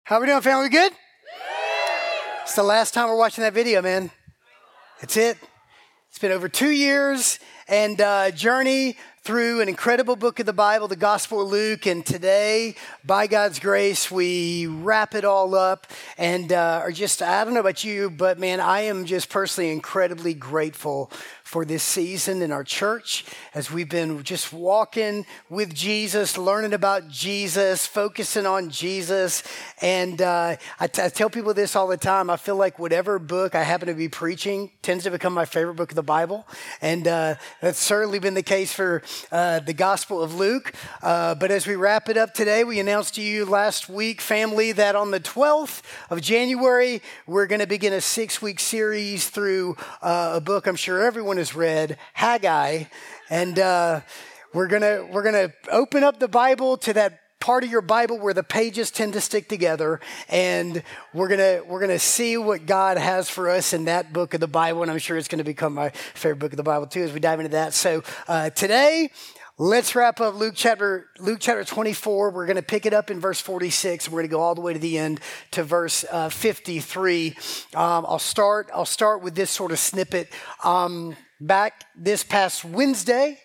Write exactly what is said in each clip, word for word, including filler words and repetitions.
How we doing, family? Good? It's the last time we're watching that video, man. It's it. It's been over two years and uh, journey through an incredible book of the Bible, the Gospel of Luke. And today, by God's grace, we wrap it all up and uh, are just, I don't know about you, but man, I am just personally incredibly grateful for this season in our church as we've been just walking with Jesus, learning about Jesus, focusing on Jesus. And uh, I, t- I tell people this all the time. I feel like whatever book I happen to be preaching tends to become my favorite book of the Bible. And uh, that's certainly been the case for uh, the Gospel of Luke. Uh, but as we wrap it up today, we announced to you last week, family, that on the twelfth of January, we're going to begin a six-week series through uh, a book I'm sure everyone has read, Haggai, and uh, we're gonna we're gonna open up the Bible to that part of your Bible where the pages tend to stick together, and we're gonna we're gonna see what God has for us in that book of the Bible, and I'm sure it's gonna become my favorite book of the Bible too as we dive into that. So uh, today, let's wrap up Luke chapter Luke chapter twenty-four. We're going to pick it up in verse forty-six. We're going to go all the way to the end to verse uh, fifty-three. Um, I'll start. I'll start with this sort of snippet. Um, back this past Wednesday,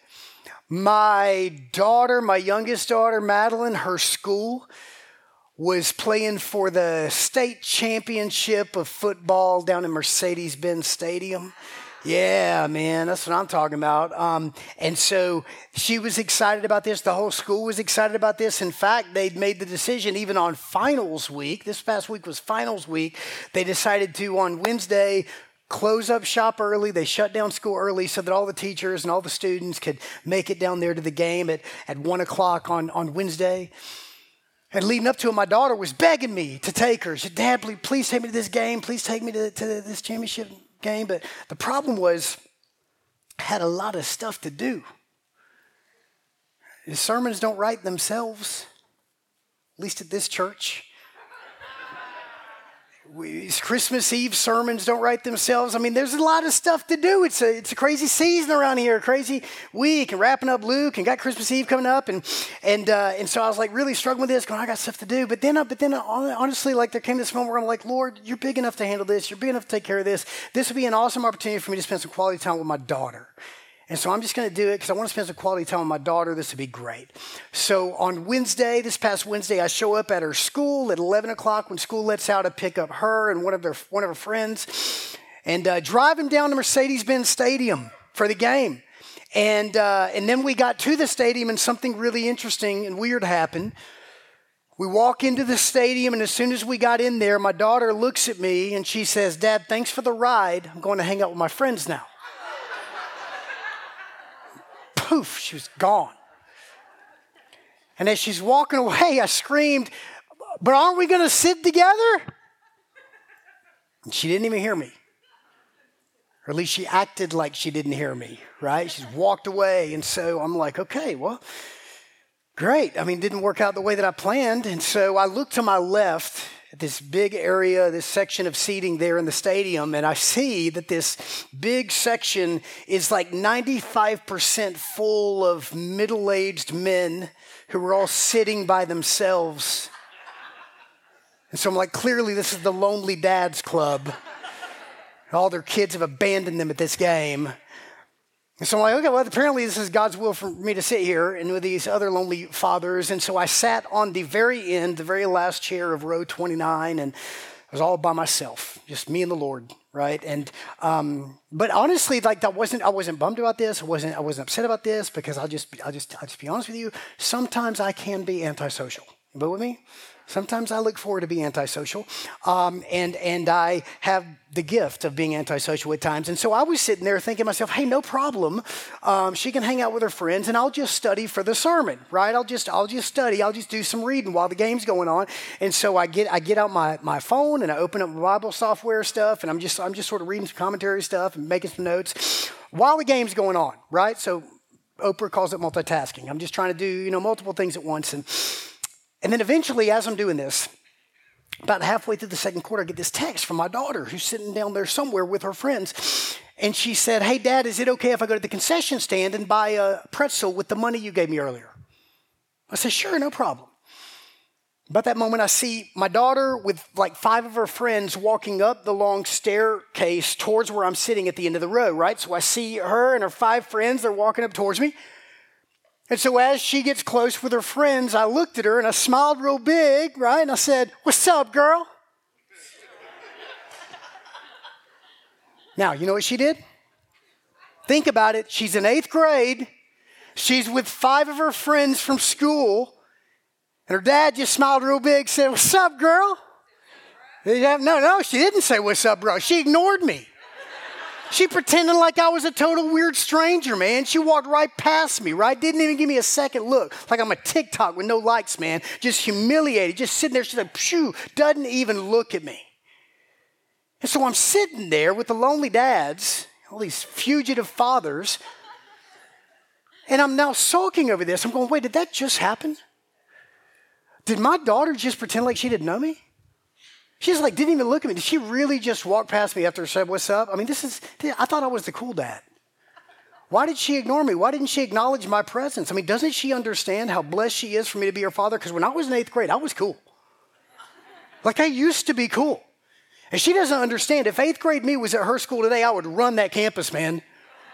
my daughter, my youngest daughter, Madeline, her school was playing for the state championship of football down in Mercedes-Benz Stadium. Yeah, man, that's what I'm talking about. Um, and so she was excited about this. The whole school was excited about this. In fact, they'd made the decision even on finals week. This past week was finals week. They decided to, on Wednesday, close up shop early. They shut down school early so that all the teachers and all the students could make it down there to the game at, at one o'clock on, on Wednesday. And leading up to it, my daughter was begging me to take her. She said, Dad, please, please take me to this game. Please take me to, to this championship game. But the problem was I had a lot of stuff to do. The sermons don't write themselves, at least at this church. We, Christmas Eve sermons don't write themselves. I mean, there's a lot of stuff to do. It's a it's a crazy season around here, a crazy week, and wrapping up Luke, and got Christmas Eve coming up, and and uh, and so I was like really struggling with this, going, I got stuff to do. But then, uh, but then, uh, honestly, like there came this moment where I'm like, Lord, you're big enough to handle this. You're big enough to take care of this. This would be an awesome opportunity for me to spend some quality time with my daughter. And so I'm just going to do it because I want to spend some quality time with my daughter. This would be great. So on Wednesday, this past Wednesday, I show up at her school at eleven o'clock when school lets out to pick up her and one of their one of her friends, and uh, drive them down to Mercedes-Benz Stadium for the game. And uh, and then we got to the stadium, and something really interesting and weird happened. We walk into the stadium, and as soon as we got in there, my daughter looks at me and she says, Dad, thanks for the ride. I'm going to hang out with my friends now. Poof, she was gone. And as she's walking away, I screamed, but aren't we going to sit together? And she didn't even hear me. Or at least she acted like she didn't hear me, right? She's walked away. And so I'm like, okay, well, great. I mean, it didn't work out the way that I planned. And so I looked to my left at this big area, this section of seating there in the stadium, and I see that this big section is like ninety-five percent full of middle-aged men who were all sitting by themselves. And so I'm like, clearly this is the Lonely Dads Club. All their kids have abandoned them at this game. And so I'm like, okay, well, apparently this is God's will for me to sit here and with these other lonely fathers. And so I sat on the very end, the very last chair of row twenty-nine, and I was all by myself, just me and the Lord, right? And um, but honestly, like that wasn't I wasn't bummed about this. I wasn't I wasn't upset about this because I'll just I'll just I'll just be honest with you. Sometimes I can be antisocial. You go with me? Sometimes I look forward to being antisocial, um, and and I have the gift of being antisocial at times. And so I was sitting there thinking to myself, hey, no problem. Um, she can hang out with her friends, and I'll just study for the sermon, right? I'll just I'll just study. I'll just do some reading while the game's going on. And so I get I get out my, my phone and I open up my Bible software stuff, and I'm just I'm just sort of reading some commentary stuff and making some notes while the game's going on, right? So Oprah calls it multitasking. I'm just trying to do you know multiple things at once, and. And then eventually, as I'm doing this, about halfway through the second quarter, I get this text from my daughter who's sitting down there somewhere with her friends. And she said, hey, Dad, is it okay if I go to the concession stand and buy a pretzel with the money you gave me earlier? I said, sure, no problem. About that moment, I see my daughter with like five of her friends walking up the long staircase towards where I'm sitting at the end of the row, right? So I see her and her five friends, they're walking up towards me. And so as she gets close with her friends, I looked at her and I smiled real big, right? And I said, "What's up, girl?" Now, you know what she did? Think about it. She's in eighth grade. She's with five of her friends from school. And her dad just smiled real big, said, "What's up, girl?" No, no, she didn't say, "What's up, bro?" She ignored me. She pretended like I was a total weird stranger, man. She walked right past me, right? Didn't even give me a second look. Like I'm a TikTok with no likes, man. Just humiliated, just sitting there. She's like, phew, doesn't even look at me. And so I'm sitting there with the lonely dads, all these fugitive fathers, and I'm now sulking over this. I'm going, wait, did that just happen? Did my daughter just pretend like she didn't know me? She's like, didn't even look at me. Did she really just walk past me after I said, "What's up?" I mean, this is, I thought I was the cool dad. Why did she ignore me? Why didn't she acknowledge my presence? I mean, doesn't she understand how blessed she is for me to be her father? Because when I was in eighth grade, I was cool. Like I used to be cool. And she doesn't understand. If eighth grade me was at her school today, I would run that campus, man.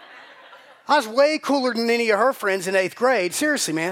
I was way cooler than any of her friends in eighth grade. Seriously, man.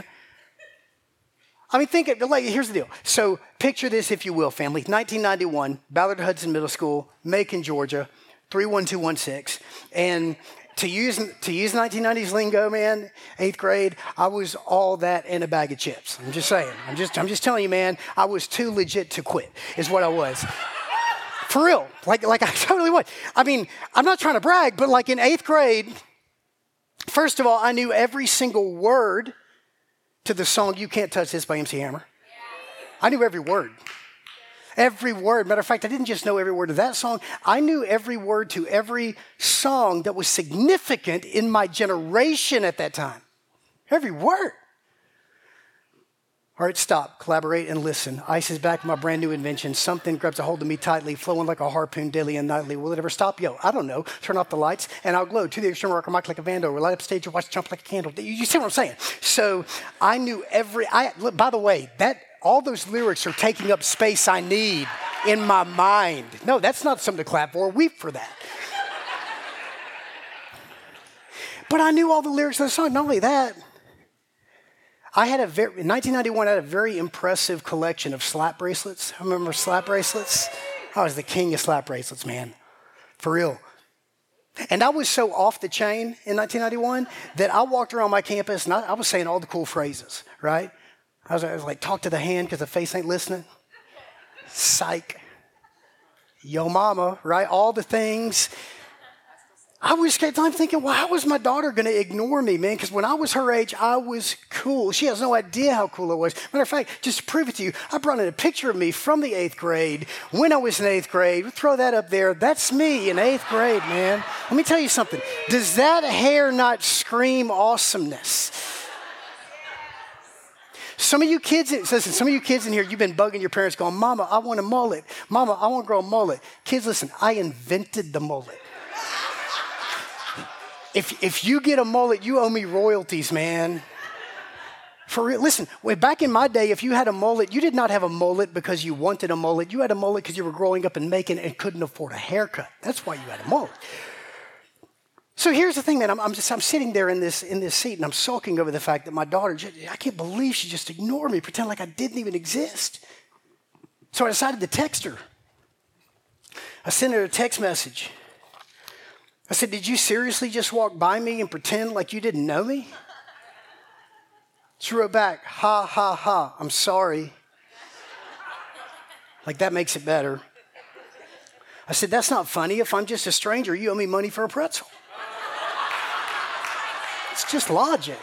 I mean, think, like, here's the deal. So picture this, if you will, family. nineteen ninety-one, Ballard Hudson Middle School, Macon, Georgia, three one two one six. And to use to use nineteen nineties lingo, man, eighth grade, I was all that and a bag of chips. I'm just saying. I'm just, I'm just telling you, man, I was too legit to quit, is what I was. For real. Like, like I totally was. I mean, I'm not trying to brag, but like in eighth grade, first of all, I knew every single word to the song "You Can't Touch This" by M C Hammer. I knew every word. Every word. Matter of fact, I didn't just know every word of that song. I knew every word to every song that was significant in my generation at that time. Every word. All right, stop, collaborate, and listen. Ice is back, my brand new invention. Something grabs a hold of me tightly, flowing like a harpoon daily and nightly. Will it ever stop? Yo, I don't know. Turn off the lights, and I'll glow to the extreme rock like a vandal. We'll light up stage and watch it jump like a candle. You, you see what I'm saying? So I knew every, I, look, by the way, that all those lyrics are taking up space I need in my mind. No, that's not something to clap for. Weep for that. But I knew all the lyrics of the song. Not only that, I had a very, in nineteen ninety-one, I had a very impressive collection of slap bracelets. I remember slap bracelets. I was the king of slap bracelets, man. For real. And I was so off the chain in nineteen ninety-one that I walked around my campus and I, I was saying all the cool phrases, right? I was, I was like, talk to the hand because the face ain't listening. Psych. Yo mama, right? All the things. I was I'm thinking, well, how was my daughter going to ignore me, man? Because when I was her age, I was cool. She has no idea how cool I was. Matter of fact, just to prove it to you, I brought in a picture of me from the eighth grade when I was in eighth grade. We'll throw that up there. That's me in eighth grade, man. Let me tell you something. Does that hair not scream awesomeness? Some of you kids, listen, some of you kids in here, you've been bugging your parents going, "Mama, I want a mullet. Mama, I want to grow a mullet." Kids, listen, I invented the mullet. If if you get a mullet, you owe me royalties, man. For real. Listen, way back in my day, if you had a mullet, you did not have a mullet because you wanted a mullet. You had a mullet because you were growing up in Macon and couldn't afford a haircut. That's why you had a mullet. So here's the thing, man. I'm, I'm just I'm sitting there in this in this seat and I'm sulking over the fact that my daughter, just, I can't believe she just ignored me, pretend like I didn't even exist. So I decided to text her. I sent her a text message. I said, "Did you seriously just walk by me and pretend like you didn't know me?" She wrote back, "Ha, ha, ha, I'm sorry." Like that makes it better. I said, "That's not funny. If I'm just a stranger, you owe me money for a pretzel." It's just logic.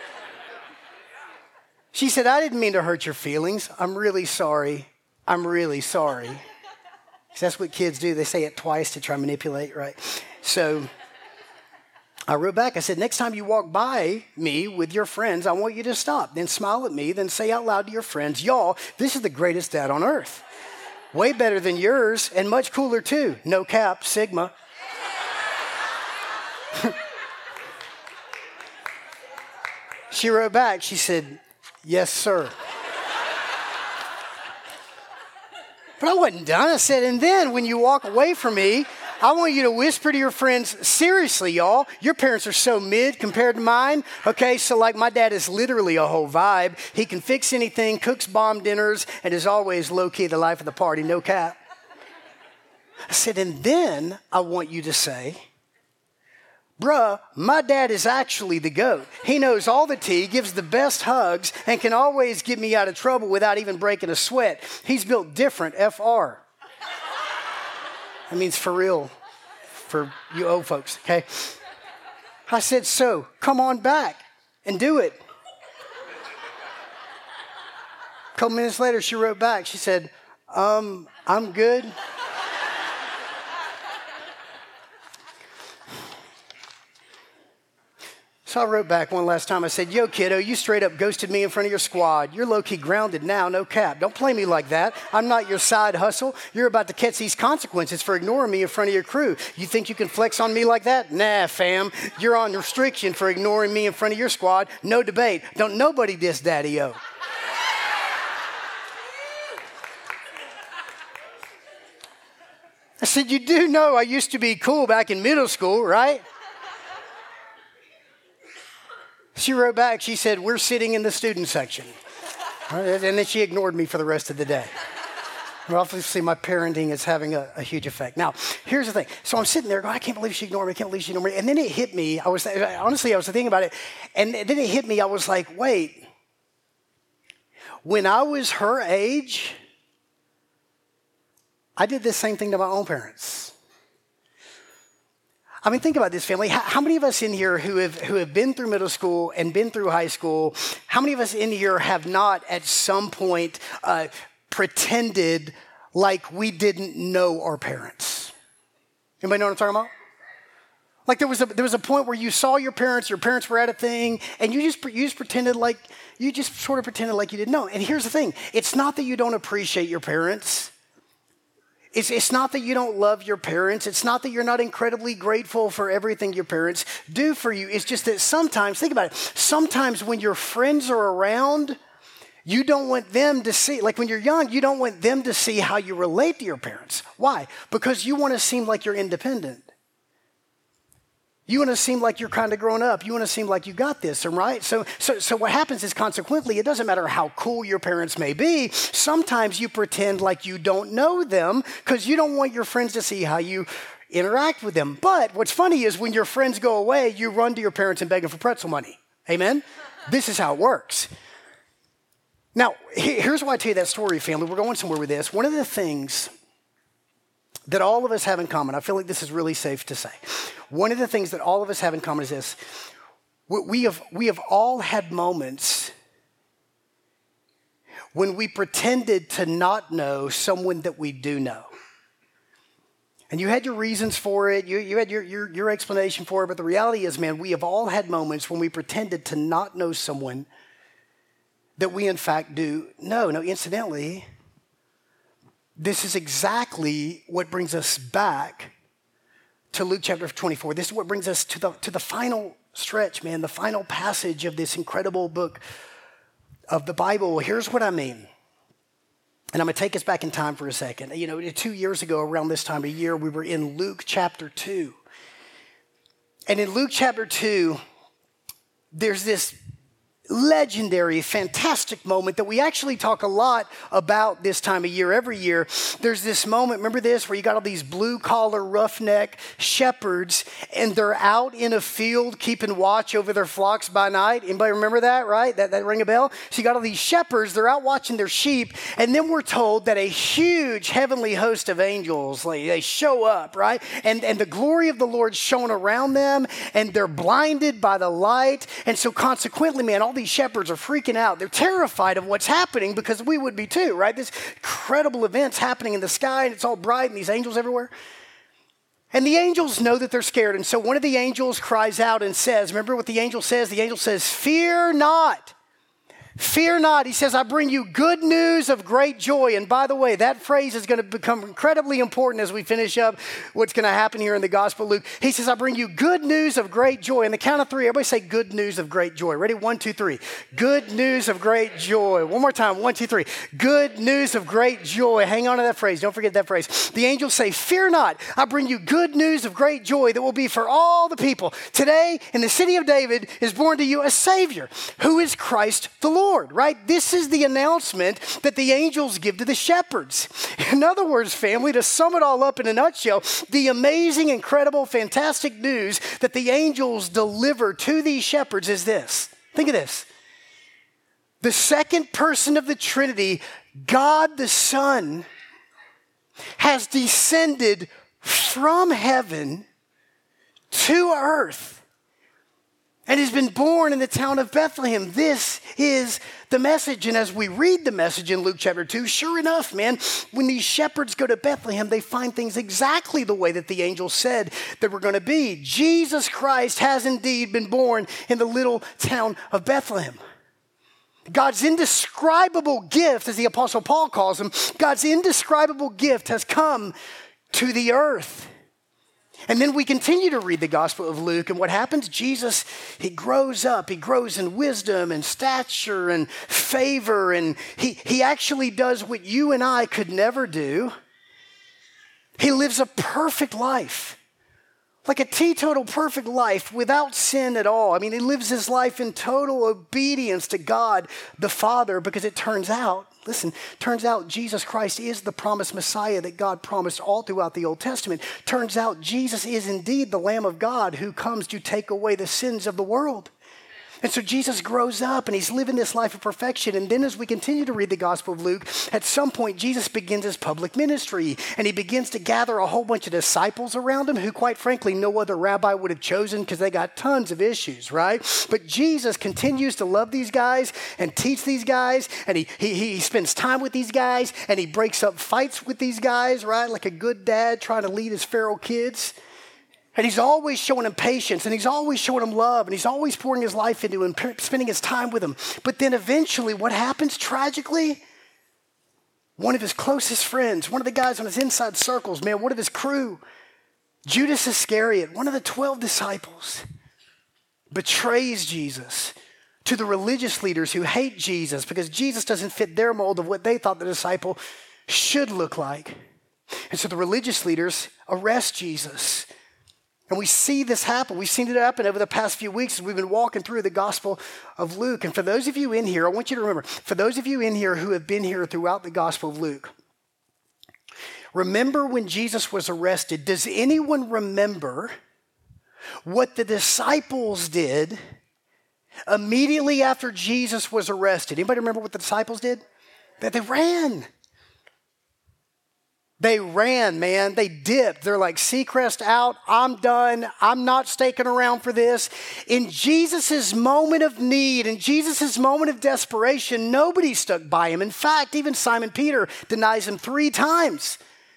She said, "I didn't mean to hurt your feelings. I'm really sorry. I'm really sorry." Because that's what kids do. They say it twice to try and manipulate, right? So I wrote back. I said, "Next time you walk by me with your friends, I want you to stop. Then smile at me. Then say out loud to your friends, 'Y'all, this is the greatest dad on earth. Way better than yours and much cooler too. No cap, Sigma.'" She wrote back. She said, "Yes, sir." But I wasn't done. I said, and then when you walk away from me, I want you to whisper to your friends, seriously, y'all, your parents are so mid compared to mine. Okay, so like my dad is literally a whole vibe. He can fix anything, cooks bomb dinners, and is always low-key the life of the party, no cap. I said, and then I want you to say, bruh, my dad is actually the GOAT. He knows all the tea, gives the best hugs, and can always get me out of trouble without even breaking a sweat. He's built different, F R. That means for real, for you old folks, okay? I said, so come on back and do it. A couple minutes later, she wrote back. She said, um, I'm good. So I wrote back one last time. I said, yo, kiddo, you straight up ghosted me in front of your squad. You're low-key grounded now, no cap. Don't play me like that. I'm not your side hustle. You're about to catch these consequences for ignoring me in front of your crew. You think you can flex on me like that? Nah, fam. You're on restriction for ignoring me in front of your squad. No debate. Don't nobody diss Daddy-O. I said, you do know I used to be cool back in middle school, right? She wrote back, she said, we're sitting in the student section. And then she ignored me for the rest of the day. Well, obviously, my parenting is having a, a huge effect. Now, here's the thing. So I'm sitting there going, I can't believe she ignored me. I can't believe she ignored me. And then it hit me. I was honestly, I was thinking about it. And then it hit me. I was like, wait. When I was her age, I did the same thing to my own parents. I mean, think about this, family. How, how many of us in here who have who have been through middle school and been through high school, how many of us in here have not at some point uh, pretended like we didn't know our parents? Anybody know what I'm talking about? Like there was a there was a point where you saw your parents, your parents were at a thing, and you just you just pretended like you just sort of pretended like you didn't know. And here's the thing: it's not that you don't appreciate your parents. It's, it's not that you don't love your parents. It's not that you're not incredibly grateful for everything your parents do for you. It's just that sometimes, think about it, sometimes when your friends are around, you don't want them to see, like when you're young, you don't want them to see how you relate to your parents. Why? Because you want to seem like you're independent. You want to seem like you're kind of grown up. You want to seem like you got this, right? So, so, so what happens is consequently, it doesn't matter how cool your parents may be. Sometimes you pretend like you don't know them because you don't want your friends to see how you interact with them. But what's funny is when your friends go away, you run to your parents and beg them for pretzel money. Amen? This is how it works. Now, here's why I tell you that story, family. We're going somewhere with this. One of the things that all of us have in common, I feel like this is really safe to say. One of the things that all of us have in common is this. We have, we have all had moments when we pretended to not know someone that we do know. And you had your reasons for it. You, you had your, your, your explanation for it. But the reality is, man, we have all had moments when we pretended to not know someone that we, in fact, do know. Now, incidentally, this is exactly what brings us back to Luke chapter twenty-four. This is what brings us to the, to the final stretch, man, the final passage of this incredible book of the Bible. Here's what I mean. And I'm going to take us back in time for a second. You know, two years ago, around this time of year, we were in Luke chapter two. And in Luke chapter two, there's this legendary, fantastic moment that we actually talk a lot about this time of year. Every year, there's this moment, remember this, where you got all these blue-collar, roughneck shepherds, and they're out in a field keeping watch over their flocks by night. Anybody remember that, right? That, that ring a bell? So you got all these shepherds, they're out watching their sheep, and then we're told that a huge heavenly host of angels, like, they show up, right? And, and the glory of the Lord shone around them, and they're blinded by the light, and so consequently, man, all these shepherds are freaking out. They're terrified of what's happening because we would be too, right? This incredible event's happening in the sky and it's all bright and these angels everywhere. And the angels know that they're scared. And so one of the angels cries out and says, remember what the angel says? The angel says, fear not. Fear not. He says, I bring you good news of great joy. And by the way, that phrase is going to become incredibly important as we finish up what's going to happen here in the Gospel of Luke. He says, I bring you good news of great joy. On the count of three, everybody say good news of great joy. Ready? One, two, three. Good news of great joy. One more time. One, two, three. Good news of great joy. Hang on to that phrase. Don't forget that phrase. The angels say, fear not. I bring you good news of great joy that will be for all the people. Today, in the city of David, is born to you a Savior, who is Christ the Lord, right? This is the announcement that the angels give to the shepherds. In other words, family, to sum it all up in a nutshell, the amazing, incredible, fantastic news that the angels deliver to these shepherds is this. Think of this. The second person of the Trinity, God the Son, has descended from heaven to earth and has been born in the town of Bethlehem. This is the message. And as we read the message in Luke chapter two, sure enough, man, when these shepherds go to Bethlehem, they find things exactly the way that the angel said they were going to be. Jesus Christ has indeed been born in the little town of Bethlehem. God's indescribable gift, as the Apostle Paul calls him, God's indescribable gift has come to the earth. And then we continue to read the Gospel of Luke, and what happens? Jesus, he grows up. He grows in wisdom and stature and favor, and he, he actually does what you and I could never do. He lives a perfect life, like a teetotal perfect life without sin at all. I mean, he lives his life in total obedience to God the Father, because it turns out, listen, turns out Jesus Christ is the promised Messiah that God promised all throughout the Old Testament. Turns out Jesus is indeed the Lamb of God who comes to take away the sins of the world. And so Jesus grows up and he's living this life of perfection. And then as we continue to read the Gospel of Luke, at some point Jesus begins his public ministry and he begins to gather a whole bunch of disciples around him who, quite frankly, no other rabbi would have chosen because they got tons of issues, right? But Jesus continues to love these guys and teach these guys, and he, he, he spends time with these guys, and he breaks up fights with these guys, right? Like a good dad trying to lead his feral kids. And he's always showing him patience, and he's always showing him love, and he's always pouring his life into him, spending his time with him. But then eventually what happens tragically? One of his closest friends, one of the guys on his inside circles, man, one of his crew, Judas Iscariot, one of the twelve disciples, betrays Jesus to the religious leaders who hate Jesus because Jesus doesn't fit their mold of what they thought the disciple should look like. And so the religious leaders arrest Jesus. And we see this happen. We've seen it happen over the past few weeks as we've been walking through the Gospel of Luke. And for those of you in here, I want you to remember, for those of you in here who have been here throughout the Gospel of Luke, remember when Jesus was arrested, does anyone remember what the disciples did immediately after Jesus was arrested? Anybody remember what the disciples did? That they ran. They ran, man. They dipped. They're like, Seacrest out. I'm done. I'm not staking around for this. In Jesus' moment of need, in Jesus' moment of desperation, nobody stuck by him. In fact, even Simon Peter denies him three times.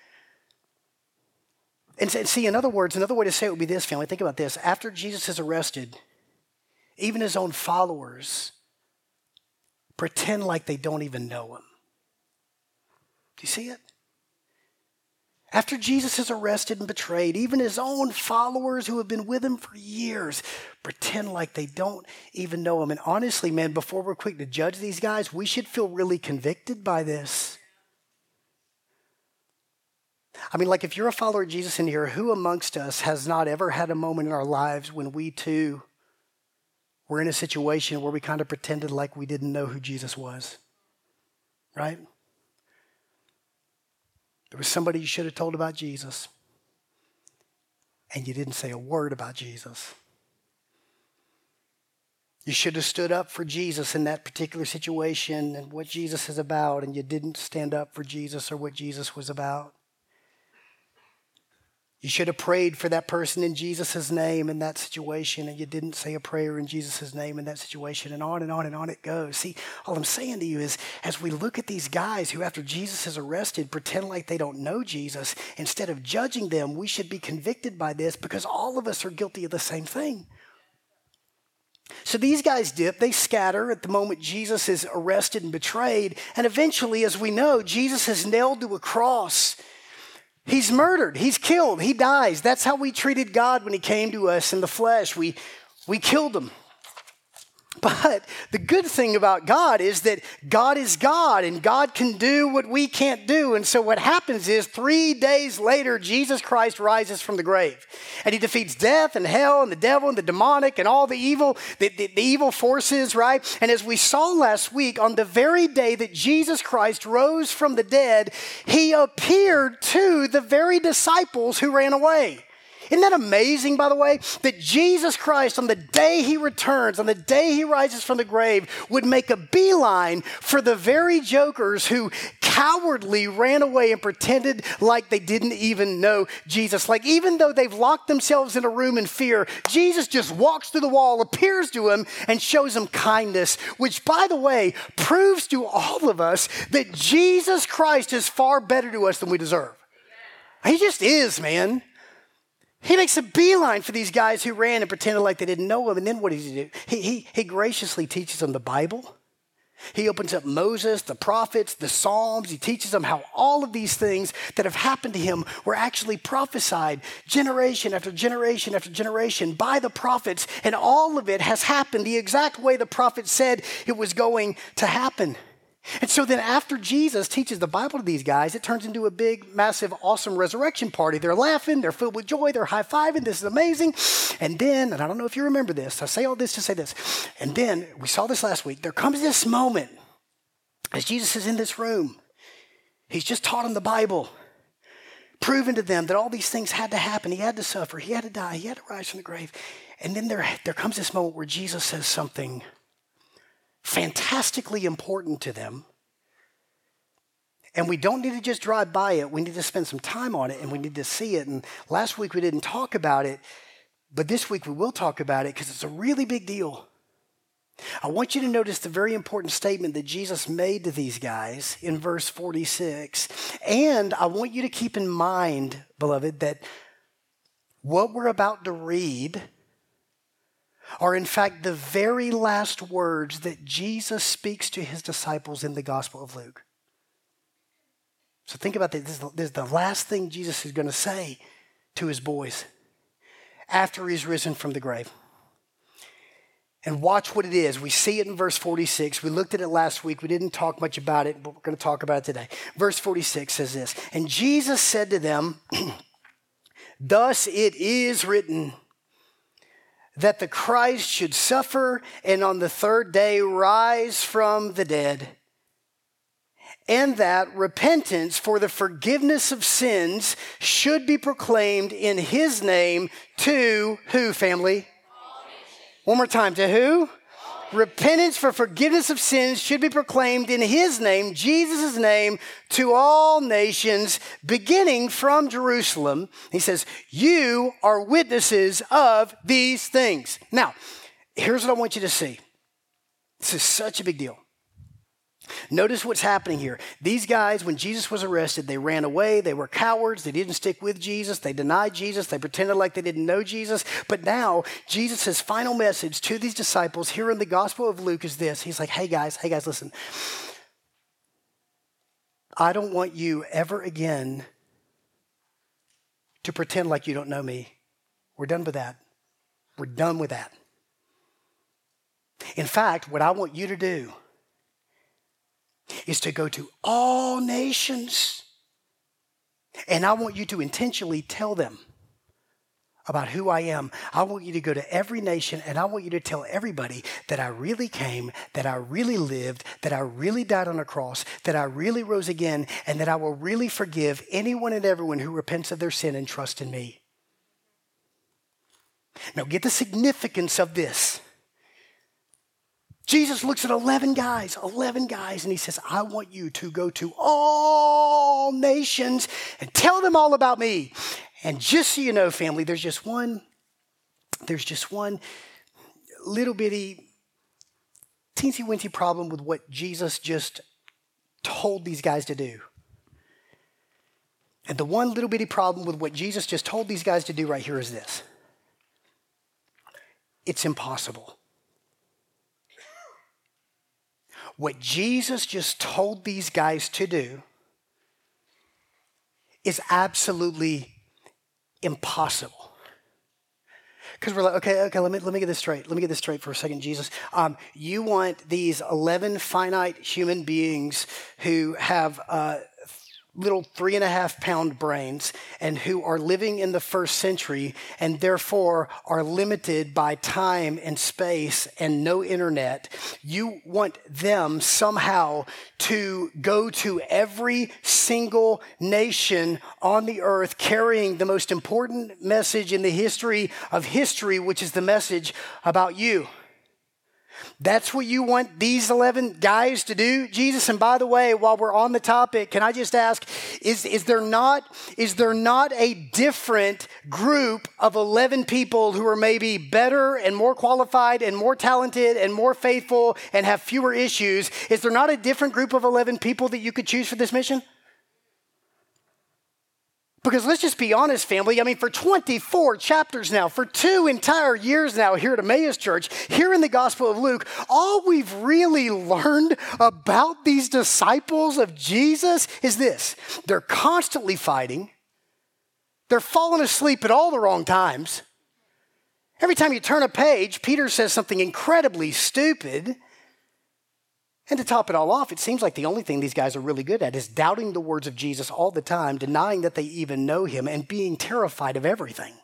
And see, in other words, another way to say it would be this, family. Think about this. After Jesus is arrested, even his own followers pretend like they don't even know him. Do you see it? After Jesus is arrested and betrayed, even his own followers who have been with him for years pretend like they don't even know him. And honestly, man, before we're quick to judge these guys, we should feel really convicted by this. I mean, like if you're a follower of Jesus in here, who amongst us has not ever had a moment in our lives when we too were in a situation where we kind of pretended like we didn't know who Jesus was, right? There was somebody you should have told about Jesus, and you didn't say a word about Jesus. You should have stood up for Jesus in that particular situation and what Jesus is about, and you didn't stand up for Jesus or what Jesus was about. You should have prayed for that person in Jesus' name in that situation, and you didn't say a prayer in Jesus' name in that situation, and on and on and on it goes. See, all I'm saying to you is, as we look at these guys who, after Jesus is arrested, pretend like they don't know Jesus, instead of judging them, we should be convicted by this because all of us are guilty of the same thing. So these guys dip, they scatter at the moment Jesus is arrested and betrayed. And eventually, as we know, Jesus is nailed to a cross. He's murdered, he's killed, he dies. That's how we treated God when he came to us in the flesh. We, we killed him. But the good thing about God is that God is God and God can do what we can't do. And so what happens is three days later, Jesus Christ rises from the grave and he defeats death and hell and the devil and the demonic and all the evil, the, the, the evil forces, right? And as we saw last week, on the very day that Jesus Christ rose from the dead, he appeared to the very disciples who ran away. Isn't that amazing, by the way, that Jesus Christ, on the day he returns, on the day he rises from the grave, would make a beeline for the very jokers who cowardly ran away and pretended like they didn't even know Jesus. Like even though they've locked themselves in a room in fear, Jesus just walks through the wall, appears to them, and shows them kindness, which, by the way, proves to all of us that Jesus Christ is far better to us than we deserve. He just is, man. He makes a beeline for these guys who ran and pretended like they didn't know him. And then what does he do? He, he, he graciously teaches them the Bible. He opens up Moses, the prophets, the Psalms. He teaches them how all of these things that have happened to him were actually prophesied generation after generation after generation by the prophets. And all of it has happened the exact way the prophet said it was going to happen. And so then after Jesus teaches the Bible to these guys, it turns into a big, massive, awesome resurrection party. They're laughing, they're filled with joy, they're high-fiving, this is amazing. And then, and I don't know if you remember this, I say all this to say this, and then, we saw this last week, there comes this moment as Jesus is in this room. He's just taught them the Bible, proven to them that all these things had to happen. He had to suffer, he had to die, he had to rise from the grave. And then there, there comes this moment where Jesus says something fantastically important to them. And we don't need to just drive by it. We need to spend some time on it and we need to see it. And last week we didn't talk about it, but this week we will talk about it because it's a really big deal. I want you to notice the very important statement that Jesus made to these guys in verse forty-six. And I want you to keep in mind, beloved, that what we're about to read are in fact the very last words that Jesus speaks to his disciples in the Gospel of Luke. So think about this. This is the, this is the last thing Jesus is going to say to his boys after he's risen from the grave. And watch what it is. We see it in verse forty-six. We looked at it last week. We didn't talk much about it, but we're going to talk about it today. Verse forty-six says this, and Jesus said to them, thus it is written, that the Christ should suffer and on the third day rise from the dead, and that repentance for the forgiveness of sins should be proclaimed in his name to who, family? One more time, to who? Repentance for forgiveness of sins should be proclaimed in his name, Jesus' name, to all nations, beginning from Jerusalem. He says, you are witnesses of these things. Now, here's what I want you to see. This is such a big deal. Notice what's happening here. These guys, when Jesus was arrested, they ran away. They were cowards. They didn't stick with Jesus. They denied Jesus. They pretended like they didn't know Jesus. But now, Jesus' final message to these disciples here in the Gospel of Luke is this. He's like, hey guys, hey guys, listen. I don't want you ever again to pretend like you don't know me. We're done with that. We're done with that. In fact, what I want you to do is to go to all nations. And I want you to intentionally tell them about who I am. I want you to go to every nation and I want you to tell everybody that I really came, that I really lived, that I really died on a cross, that I really rose again, and that I will really forgive anyone and everyone who repents of their sin and trusts in me. Now get the significance of this. Jesus looks at eleven guys, eleven guys, and he says, I want you to go to all nations and tell them all about me. And just so you know, family, there's just one, there's just one little bitty, teensy-weensy problem with what Jesus just told these guys to do. And the one little bitty problem with what Jesus just told these guys to do right here is this. It's impossible. what Jesus just told these guys to do is absolutely impossible. Because we're like, okay, okay, let me let me get this straight. Let me get this straight for a second, Jesus. Um, you want these eleven finite human beings who have uh, little three and a half pound brains and who are living in the first century and therefore are limited by time and space and no internet. You want them somehow to go to every single nation on the earth carrying the most important message in the history of history, which is the message about you. That's what you want these eleven guys to do, Jesus? And by the way, while we're on the topic, can I just ask, is, is there not, is there not a different group of eleven people who are maybe better and more qualified and more talented and more faithful and have fewer issues? Is there not a different group of eleven people that you could choose for this mission? Because let's just be honest, family. I mean, for twenty-four chapters now, for two entire years now here at Emmaus Church, here in the Gospel of Luke, all we've really learned about these disciples of Jesus is this. They're constantly fighting. They're falling asleep at all the wrong times. Every time you turn a page, Peter says something incredibly stupid. And to top it all off, it seems like the only thing these guys are really good at is doubting the words of Jesus all the time, denying that they even know him, and being terrified of everything.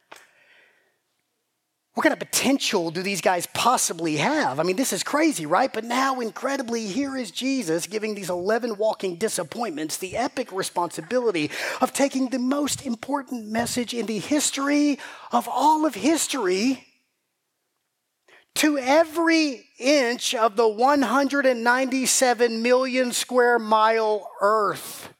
What kind of potential do these guys possibly have? I mean, this is crazy, right? But now, incredibly, here is Jesus giving these eleven walking disappointments the epic responsibility of taking the most important message in the history of all of history to every inch of the one hundred ninety-seven million square mile earth.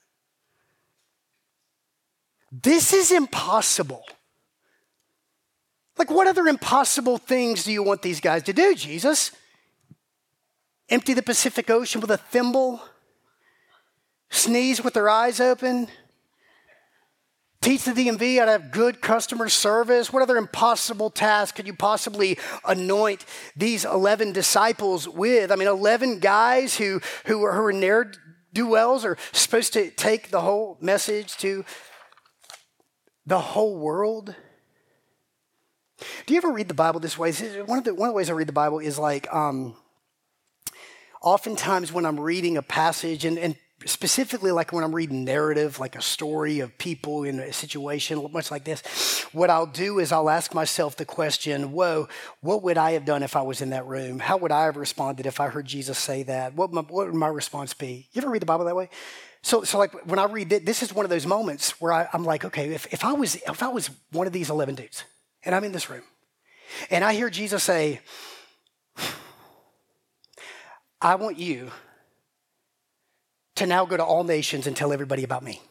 This is impossible. Like, what other impossible things do you want these guys to do, Jesus? Empty the Pacific Ocean with a thimble? Sneeze with their eyes open? Teach the D M V how to have good customer service? What other impossible task could you possibly anoint these eleven disciples with? I mean, eleven guys who, who are, who are ne'er-do-wells are supposed to take the whole message to the whole world? Do you ever read the Bible this way? One of the, one of the ways I read the Bible is like, um, oftentimes when I'm reading a passage, and, and specifically like when I'm reading narrative, like a story of people in a situation, much like this, what I'll do is I'll ask myself the question, whoa, what would I have done if I was in that room? How would I have responded if I heard Jesus say that? What, my, what would my response be? You ever read the Bible that way? So, so like when I read it, this is one of those moments where I, I'm like, okay, if, if I was if I was one of these eleven dudes, and I'm in this room, and I hear Jesus say, I want you to now go to all nations and tell everybody about me.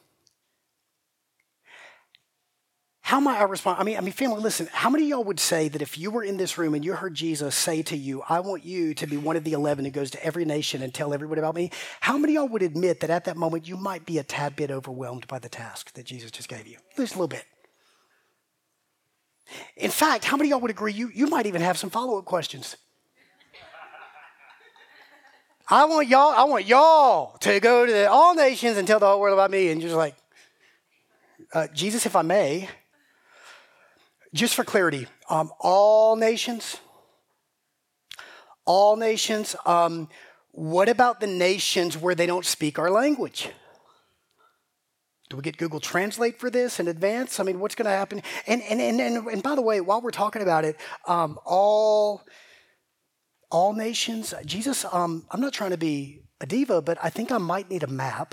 How might I respond? I mean, I mean, family, listen, how many of y'all would say that if you were in this room and you heard Jesus say to you, I want you to be one of the eleven who goes to every nation and tell everybody about me? How many of y'all would admit that at that moment you might be a tad bit overwhelmed by the task that Jesus just gave you? Just a little bit. In fact, how many of y'all would agree you, you might even have some follow-up questions? I want y'all, I want y'all to go to the, all nations and tell the whole world about me. And you're just like, uh, Jesus, if I may, just for clarity, um, all nations, all nations, um, what about the nations where they don't speak our language? Do we get Google Translate for this in advance? I mean, what's going to happen? And, and, and, and, and by the way, while we're talking about it, um, all... All nations, Jesus, um, I'm not trying to be a diva, but I think I might need a map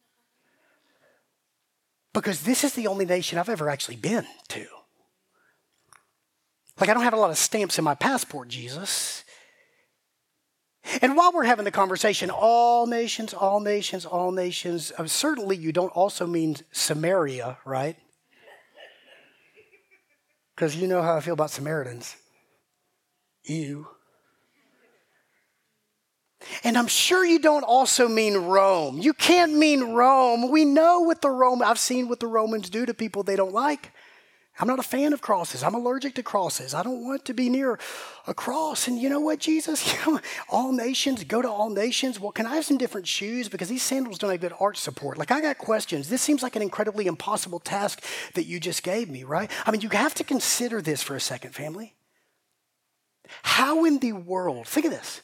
because this is the only nation I've ever actually been to. Like, I don't have a lot of stamps in my passport, Jesus. And while we're having the conversation, all nations, all nations, all nations, uh, certainly you don't also mean Samaria, right? Because you know how I feel about Samaritans. Ew. And I'm sure you don't also mean Rome. You can't mean Rome. We know what the Roman, I've seen what the Romans do to people they don't like. I'm not a fan of crosses. I'm allergic to crosses. I don't want to be near a cross. And you know what, Jesus? You know, all nations, go to all nations. Well, can I have some different shoes? Because these sandals don't have good arch support. Like, I got questions. This seems like an incredibly impossible task that you just gave me, right? I mean, you have to consider this for a second, family. How in the world, think of this.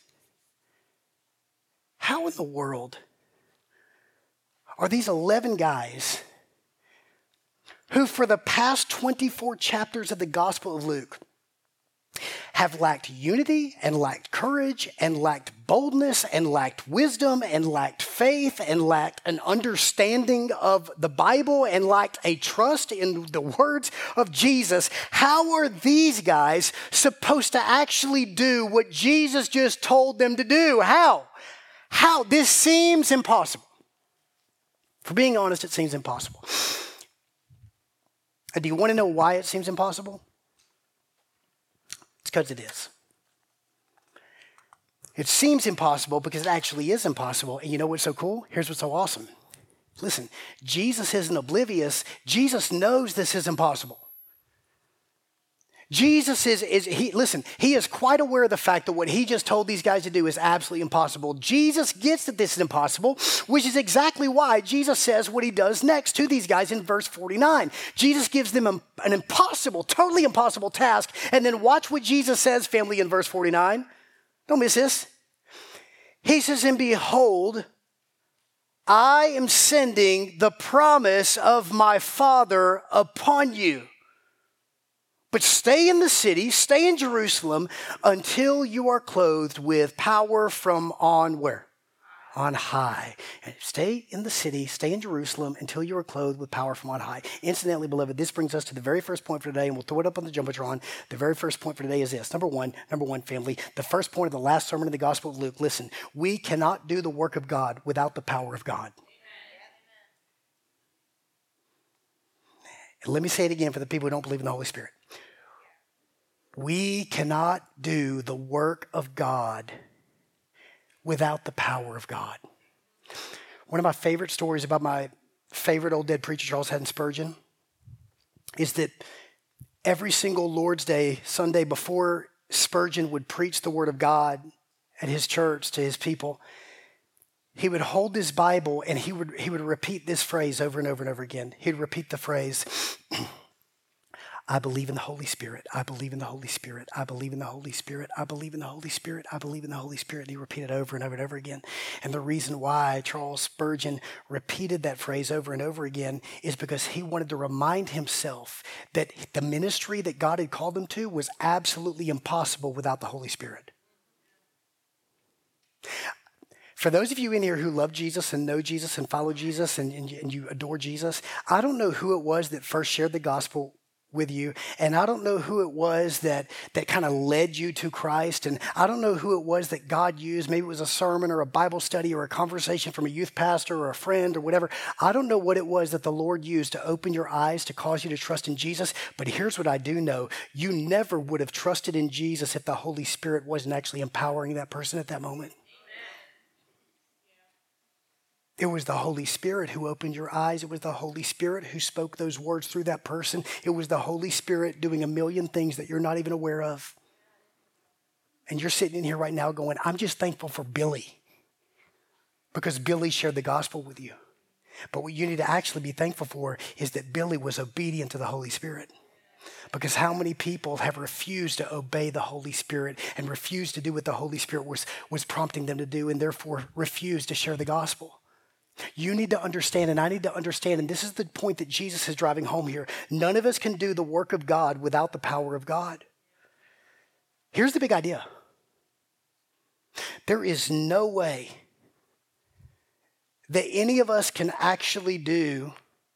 How in the world are these eleven guys who for the past twenty-four chapters of the Gospel of Luke have lacked unity and lacked courage and lacked boldness and lacked wisdom and lacked faith and lacked an understanding of the Bible and lacked a trust in the words of Jesus? How are these guys supposed to actually do what Jesus just told them to do? How? How? This seems impossible. For being honest, it seems impossible. And do you want to know why it seems impossible? It's because it is. It seems impossible because it actually is impossible. And you know what's so cool? Here's what's so awesome. Listen, Jesus isn't oblivious. Jesus knows this is impossible. Jesus is, is he, listen, he is quite aware of the fact that what he just told these guys to do is absolutely impossible. Jesus gets that this is impossible, which is exactly why Jesus says what he does next to these guys in verse forty-nine. Jesus gives them a, an impossible, totally impossible task. And then watch what Jesus says, family, in verse forty-nine. Don't miss this. He says, and behold, I am sending the promise of my Father upon you. But stay in the city, stay in Jerusalem until you are clothed with power from on where? On high. And stay in the city, stay in Jerusalem until you are clothed with power from on high. Incidentally, beloved, this brings us to the very first point for today, and we'll throw it up on the Jumbotron. The very first point for today is this. Number one, number one, family, the first point of the last sermon of the Gospel of Luke. Listen, we cannot do the work of God without the power of God. And let me say it again for the people who don't believe in the Holy Spirit. We cannot do the work of God without the power of God. One of my favorite stories about my favorite old dead preacher, Charles Haddon Spurgeon, is that every single Lord's Day, Sunday, before Spurgeon would preach the word of God at his church to his people, he would hold his Bible and he would, he would repeat this phrase over and over and over again. He'd repeat the phrase, I believe in the Holy Spirit. I believe in the Holy Spirit. I believe in the Holy Spirit. I believe in the Holy Spirit. I believe in the Holy Spirit. And he repeated over and over and over again. And the reason why Charles Spurgeon repeated that phrase over and over again is because he wanted to remind himself that the ministry that God had called him to was absolutely impossible without the Holy Spirit. For those of you in here who love Jesus and know Jesus and follow Jesus and, and, and you adore Jesus, I don't know who it was that first shared the gospel with you. And I don't know who it was that, that kind of led you to Christ. And I don't know who it was that God used. Maybe it was a sermon or a Bible study or a conversation from a youth pastor or a friend or whatever. I don't know what it was that the Lord used to open your eyes to cause you to trust in Jesus. But here's what I do know. You never would have trusted in Jesus if the Holy Spirit wasn't actually empowering that person at that moment. It was the Holy Spirit who opened your eyes. It was the Holy Spirit who spoke those words through that person. It was the Holy Spirit doing a million things that you're not even aware of. And you're sitting in here right now going, I'm just thankful for Billy because Billy shared the gospel with you. But what you need to actually be thankful for is that Billy was obedient to the Holy Spirit. Because how many people have refused to obey the Holy Spirit and refused to do what the Holy Spirit was, was prompting them to do and therefore refused to share the gospel? You need to understand, and I need to understand, and this is the point that Jesus is driving home here. None of us can do the work of God without the power of God. Here's the big idea. There is no way that any of us can actually do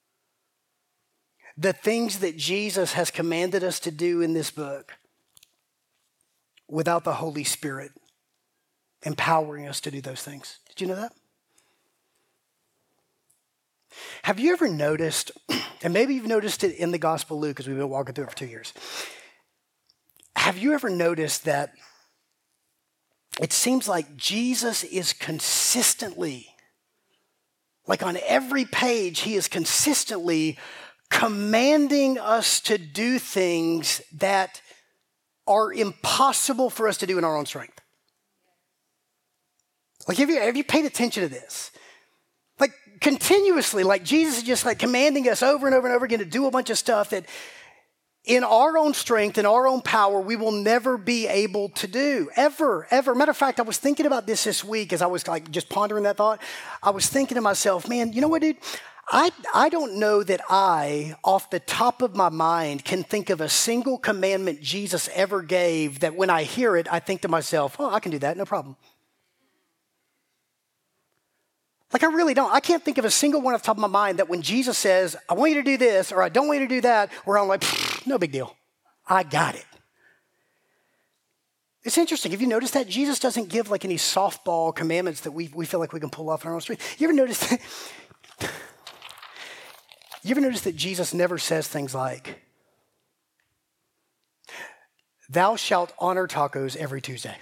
the things that Jesus has commanded us to do in this book without the Holy Spirit empowering us to do those things. Did you know that? Have you ever noticed, and maybe you've noticed it in the Gospel of Luke because we've been walking through it for two years. Have you ever noticed that it seems like Jesus is consistently, like on every page, he is consistently commanding us to do things that are impossible for us to do in our own strength. Like, have you, have you paid attention to this? Like, continuously, like Jesus is just like commanding us over and over and over again to do a bunch of stuff that in our own strength, in our own power, we will never be able to do, ever, ever. Matter of fact, I was thinking about this this week as I was like just pondering that thought. I was thinking to myself, man, you know what, dude? I, I don't know that I, off the top of my mind, can think of a single commandment Jesus ever gave that when I hear it, I think to myself, oh, I can do that, no problem. Like, I really don't. I can't think of a single one off the top of my mind that when Jesus says, I want you to do this, or I don't want you to do that, where I'm like, no big deal. I got it. It's interesting. Have you noticed that? Jesus doesn't give like any softball commandments that we, we feel like we can pull off in our own strength. You ever notice that? You ever notice that Jesus never says things like, thou shalt honor tacos every Tuesday?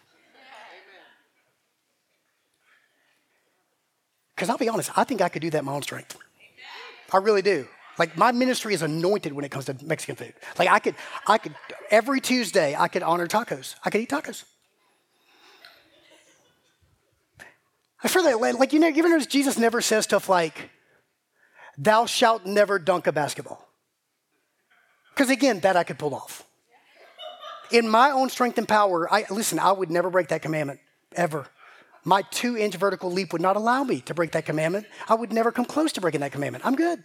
Because I'll be honest, I think I could do that in my own strength. I really do. Like, my ministry is anointed when it comes to Mexican food. Like, I could, I could, every Tuesday, I could honor tacos. I could eat tacos. I feel that, like, you know, you ever notice Jesus never says stuff like, thou shalt never dunk a basketball. Because again, that I could pull off. In my own strength and power, I listen, I would never break that commandment, ever. My two-inch vertical leap would not allow me to break that commandment. I would never come close to breaking that commandment. I'm good.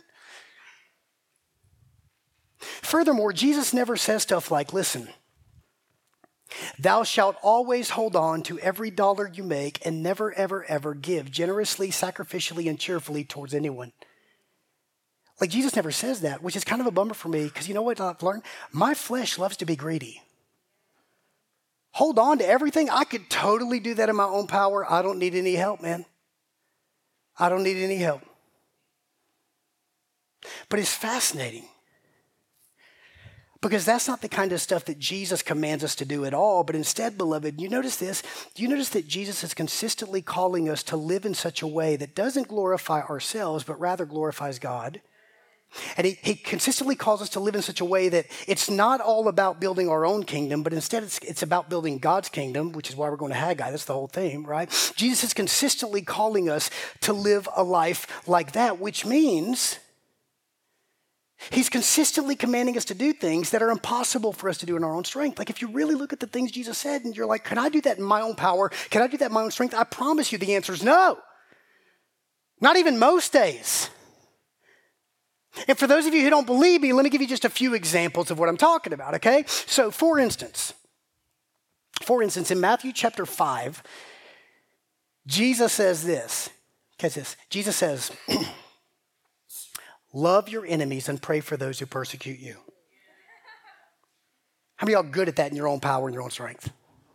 Furthermore, Jesus never says stuff like, listen, thou shalt always hold on to every dollar you make and never, ever, ever give generously, sacrificially, and cheerfully towards anyone. Like, Jesus never says that, which is kind of a bummer for me, because you know what I've learned? My flesh loves to be greedy. Hold on to everything. I could totally do that in my own power. I don't need any help, man. I don't need any help. But it's fascinating, because that's not the kind of stuff that Jesus commands us to do at all. But instead, beloved, you notice this? Do you notice that Jesus is consistently calling us to live in such a way that doesn't glorify ourselves, but rather glorifies God? And he, he consistently calls us to live in such a way that it's not all about building our own kingdom, but instead it's, it's about building God's kingdom, which is why we're going to Haggai. That's the whole theme, right? Jesus is consistently calling us to live a life like that, which means he's consistently commanding us to do things that are impossible for us to do in our own strength. Like, if you really look at the things Jesus said and you're like, can I do that in my own power? Can I do that in my own strength? I promise you the answer is no. Not even most days. And for those of you who don't believe me, let me give you just a few examples of what I'm talking about, okay? So, for instance, for instance, in Matthew chapter five, Jesus says this. Catch this. Jesus says, love your enemies and pray for those who persecute you. How many of y'all are good at that in your own power and your own strength?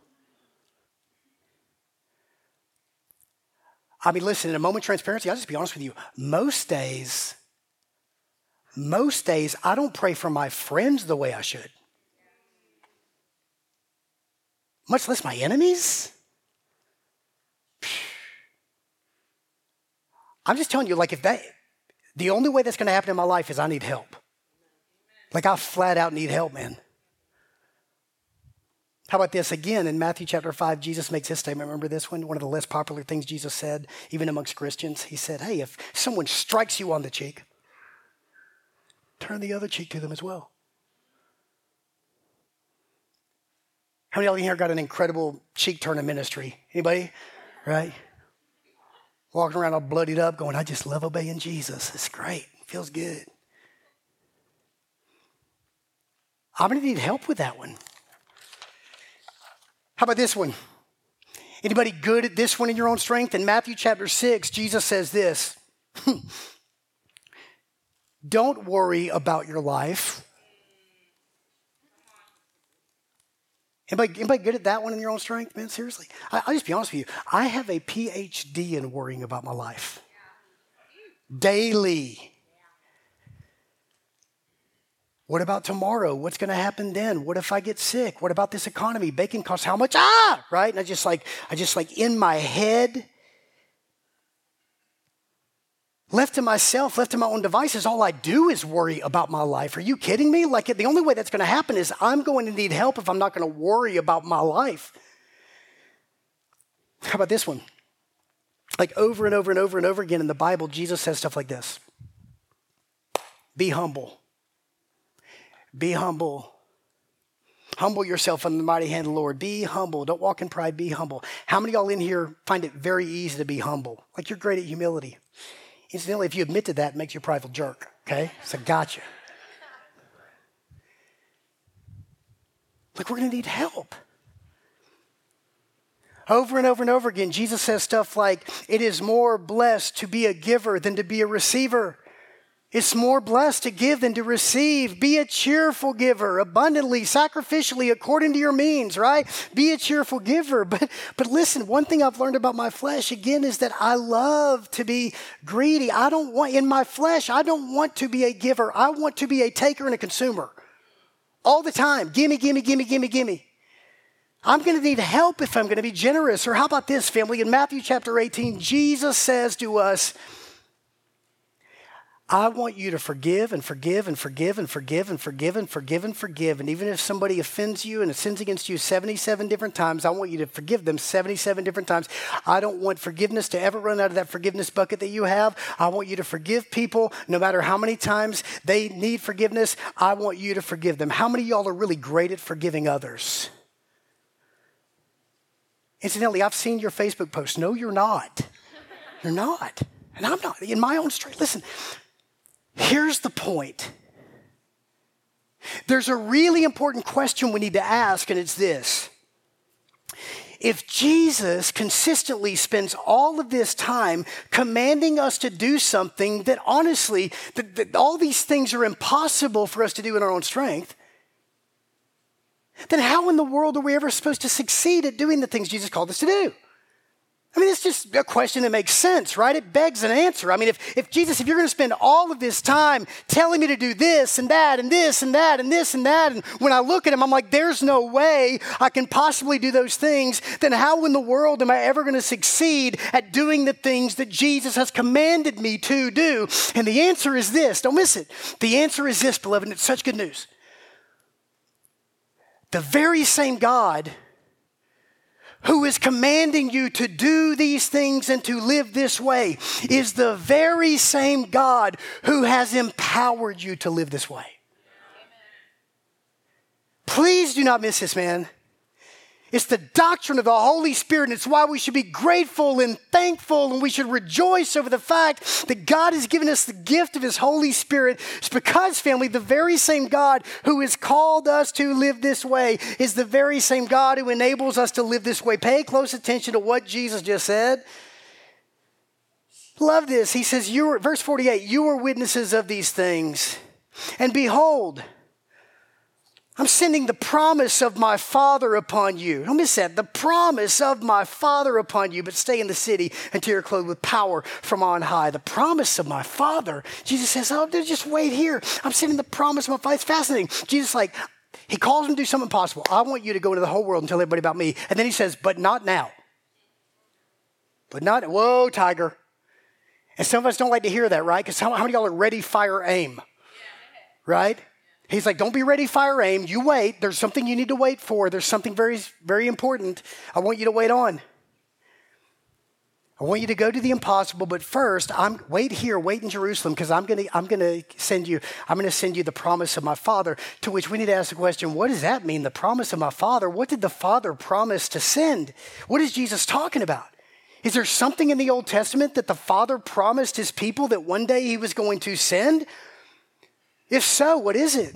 I mean, listen, in a moment of transparency, I'll just be honest with you. Most days... Most days, I don't pray for my friends the way I should. Much less my enemies. I'm just telling you, like, if that, the only way that's going to happen in my life is I need help. Like, I flat out need help, man. How about this? Again, in Matthew chapter five, Jesus makes this statement. Remember this one? One of the less popular things Jesus said, even amongst Christians. He said, hey, if someone strikes you on the cheek, turn the other cheek to them as well. How many of y'all in here got an incredible cheek turning ministry? Anybody? Right? Walking around all bloodied up going, I just love obeying Jesus. It's great. Feels good. I'm going to need help with that one. How about this one? Anybody good at this one in your own strength? In Matthew chapter six, Jesus says this. Don't worry about your life. Anybody, anybody good at that one in your own strength? Man, seriously. I, I'll just be honest with you. I have a P H D in worrying about my life. Daily. What about tomorrow? What's going to happen then? What if I get sick? What about this economy? Bacon costs how much? Ah, right? And I just like, I just like in my head. Left to myself, left to my own devices, all I do is worry about my life. Are you kidding me? Like, the only way that's going to happen is I'm going to need help if I'm not going to worry about my life. How about this one? Like over and over and over and over again in the Bible, Jesus says stuff like this. Be humble. Be humble. Humble yourself under the mighty hand of the Lord. Be humble. Don't walk in pride. Be humble. How many of y'all in here find it very easy to be humble? Like, you're great at humility. Incidentally, if you admit to that, it makes you a prideful jerk, okay? So gotcha. Like, we're going to need help. Over and over and over again, Jesus says stuff like, it is more blessed to be a giver than to be a receiver. It's more blessed to give than to receive. Be a cheerful giver, abundantly, sacrificially, according to your means, right? Be a cheerful giver. But, but listen, one thing I've learned about my flesh, again, is that I love to be greedy. I don't want, in my flesh, I don't want to be a giver. I want to be a taker and a consumer. All the time. Gimme, gimme, gimme, gimme, gimme. I'm going to need help if I'm going to be generous. Or how about this, family? In Matthew chapter eighteen, Jesus says to us, I want you to forgive and forgive and forgive and forgive and forgive and forgive and forgive. And even if somebody offends you and sins against you seventy-seven different times, I want you to forgive them seventy-seven different times. I don't want forgiveness to ever run out of that forgiveness bucket that you have. I want you to forgive people no matter how many times they need forgiveness. I want you to forgive them. How many of y'all are really great at forgiving others? Incidentally, I've seen your Facebook posts. No, you're not. You're not. And I'm not. In my own strength, listen. Here's the point. There's a really important question we need to ask, and it's this. If Jesus consistently spends all of this time commanding us to do something that honestly, that, that all these things are impossible for us to do in our own strength, then how in the world are we ever supposed to succeed at doing the things Jesus called us to do? I mean, it's just a question that makes sense, right? It begs an answer. I mean, if, if Jesus, if you're going to spend all of this time telling me to do this and that and this and that and this and that, and when I look at him, I'm like, there's no way I can possibly do those things, then how in the world am I ever going to succeed at doing the things that Jesus has commanded me to do? And the answer is this. Don't miss it. The answer is this, beloved, and it's such good news. The very same God who is commanding you to do these things and to live this way is the very same God who has empowered you to live this way. Amen. Please do not miss this, man. It's the doctrine of the Holy Spirit, and it's why we should be grateful and thankful, and we should rejoice over the fact that God has given us the gift of His Holy Spirit. It's because, family, the very same God who has called us to live this way is the very same God who enables us to live this way. Pay close attention to what Jesus just said. Love this. He says, you are, verse forty-eight, you are witnesses of these things, and behold, I'm sending the promise of my Father upon you. Don't miss that. The promise of my Father upon you, but stay in the city until you're clothed with power from on high. The promise of my Father. Jesus says, oh, just wait here. I'm sending the promise of my Father. It's fascinating. Jesus, like, he calls him to do something impossible. I want you to go into the whole world and tell everybody about me. And then he says, but not now. But not, whoa, tiger. And some of us don't like to hear that, right? Because how, how many of y'all are ready, fire, aim? Right? He's like, don't be ready, fire, aim. You wait. There's something you need to wait for. There's something very, very important I want you to wait on. I want you to go to the impossible, but first, I'm wait here, wait in Jerusalem, because I'm gonna, I'm gonna send you, I'm gonna send you the promise of my Father. To which we need to ask the question, what does that mean? The promise of my Father? What did the Father promise to send? What is Jesus talking about? Is there something in the Old Testament that the Father promised his people that one day he was going to send? If so, what is it?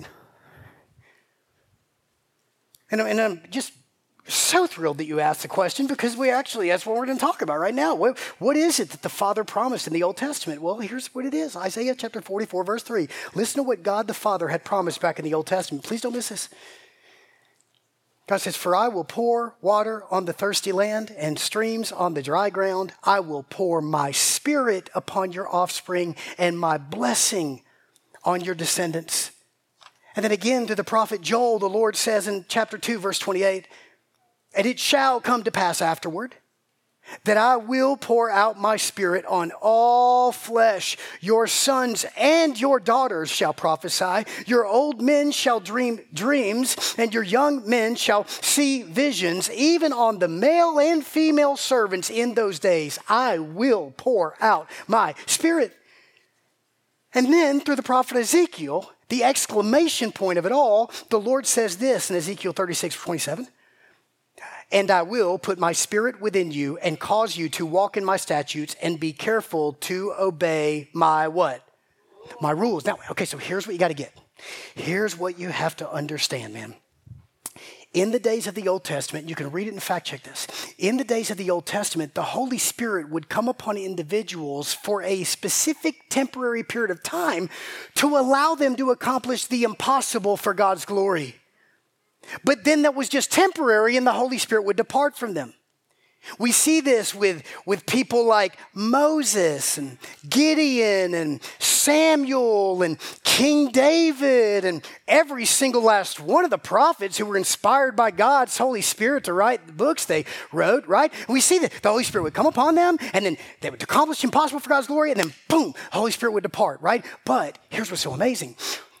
And, and I'm just so thrilled that you asked the question, because we actually, that's what we're going to talk about right now. What, what is it that the Father promised in the Old Testament? Well, here's what it is. Isaiah chapter forty-four, verse three. Listen to what God the Father had promised back in the Old Testament. Please don't miss this. God says, for I will pour water on the thirsty land and streams on the dry ground. I will pour my Spirit upon your offspring and my blessing on your descendants. And then again to the prophet Joel, the Lord says in chapter two, verse twenty-eight, and it shall come to pass afterward that I will pour out my spirit on all flesh. Your sons and your daughters shall prophesy. Your old men shall dream dreams, and your young men shall see visions. Even on the male and female servants in those days, I will pour out my spirit. And then through the prophet Ezekiel, the exclamation point of it all, the Lord says this in Ezekiel thirty-six twenty-seven. And I will put my spirit within you and cause you to walk in my statutes and be careful to obey my what? My rules. Now, okay, so here's what you got to get. Here's what you have to understand, man. In the days of the Old Testament, you can read it and fact check this. In the days of the Old Testament, the Holy Spirit would come upon individuals for a specific temporary period of time to allow them to accomplish the impossible for God's glory. But then that was just temporary and the Holy Spirit would depart from them. We see this with, with people like Moses and Gideon and Samuel and King David and every single last one of the prophets who were inspired by God's Holy Spirit to write the books they wrote, right? And we see that the Holy Spirit would come upon them and then they would accomplish the impossible for God's glory and then boom, the Holy Spirit would depart, right? But here's what's so amazing.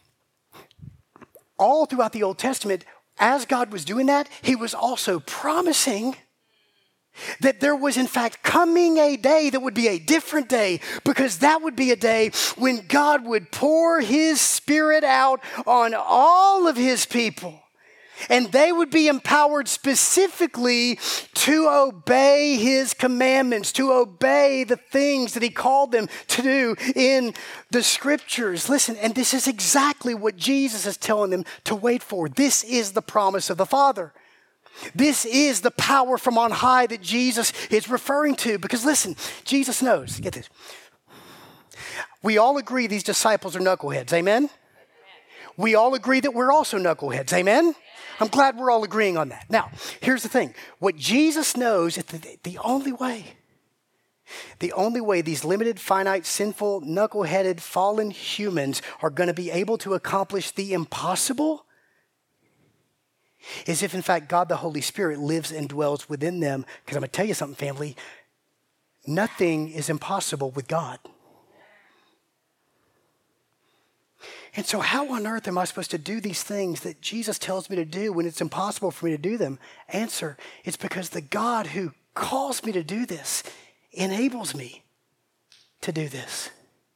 All throughout the Old Testament, as God was doing that, he was also promising that there was in fact coming a day that would be a different day, because that would be a day when God would pour his spirit out on all of his people. And they would be empowered specifically to obey his commandments, to obey the things that he called them to do in the scriptures. Listen, and this is exactly what Jesus is telling them to wait for. This is the promise of the Father. This is the power from on high that Jesus is referring to. Because listen, Jesus knows, get this. We all agree these disciples are knuckleheads, amen? We all agree that we're also knuckleheads, amen? I'm glad we're all agreeing on that. Now, here's the thing. What Jesus knows is that the only way, the only way these limited, finite, sinful, knuckleheaded, fallen humans are going to be able to accomplish the impossible is if, in fact, God the Holy Spirit lives and dwells within them. Because I'm going to tell you something, family. Nothing is impossible with God. And so how on earth am I supposed to do these things that Jesus tells me to do when it's impossible for me to do them? Answer, it's because the God who calls me to do this enables me to do this.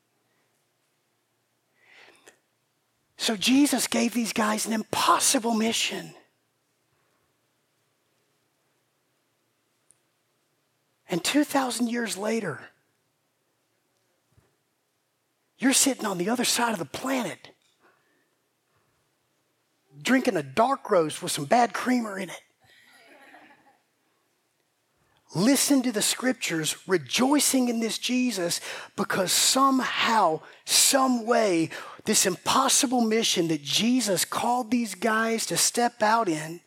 So Jesus gave these guys an impossible mission. And two thousand years later, you're sitting on the other side of the planet, drinking a dark roast with some bad creamer in it. Listen to the scriptures, rejoicing in this Jesus, because somehow, some way, this impossible mission that Jesus called these guys to step out in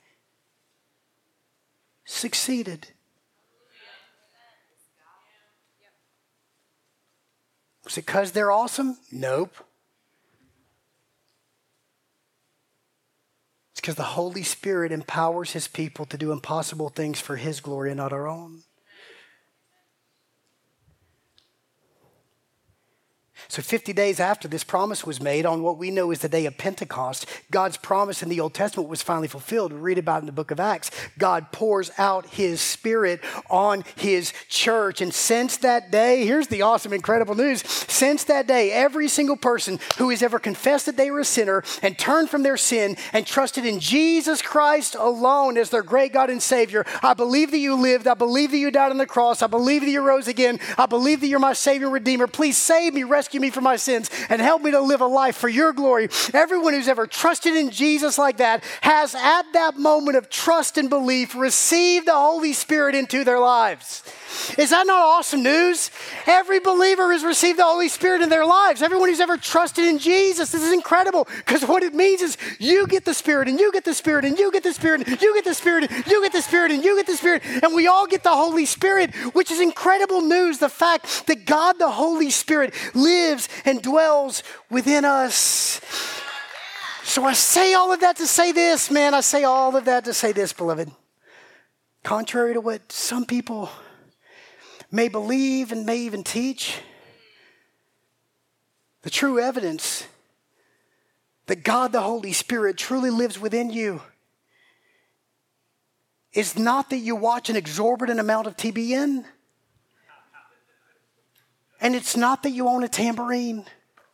succeeded. Was it because they're awesome? Nope. It's because the Holy Spirit empowers his people to do impossible things for his glory and not our own. So fifty days after this promise was made, on what we know is the day of Pentecost, God's promise in the Old Testament was finally fulfilled. We read about it in the book of Acts. God pours out his spirit on his church. And since that day, here's the awesome, incredible news. Since that day, every single person who has ever confessed that they were a sinner and turned from their sin and trusted in Jesus Christ alone as their great God and Savior, I believe that you lived. I believe that you died on the cross. I believe that you rose again. I believe that you're my Savior and Redeemer. Please save me, rescue me from my sins, and help me to live a life for your glory. Everyone who's ever trusted in Jesus like that has, at that moment of trust and belief, received the Holy Spirit into their lives. Is that not awesome news? Every believer has received the Holy Spirit in their lives. Everyone who's ever trusted in Jesus. This is incredible, because what it means is you get the Spirit, and you get the Spirit, and you get the Spirit, and you get the Spirit, and you get the Spirit, and you get the Spirit, and we all get the Holy Spirit, which is incredible news. The fact that God, the Holy Spirit, lives and dwells within us. So I say all of that to say this, man. I say all of that to say this, beloved. Contrary to what some people may believe and may even teach. The true evidence that God the Holy Spirit truly lives within you is not that you watch an exorbitant amount of T B N. And it's not that you own a tambourine.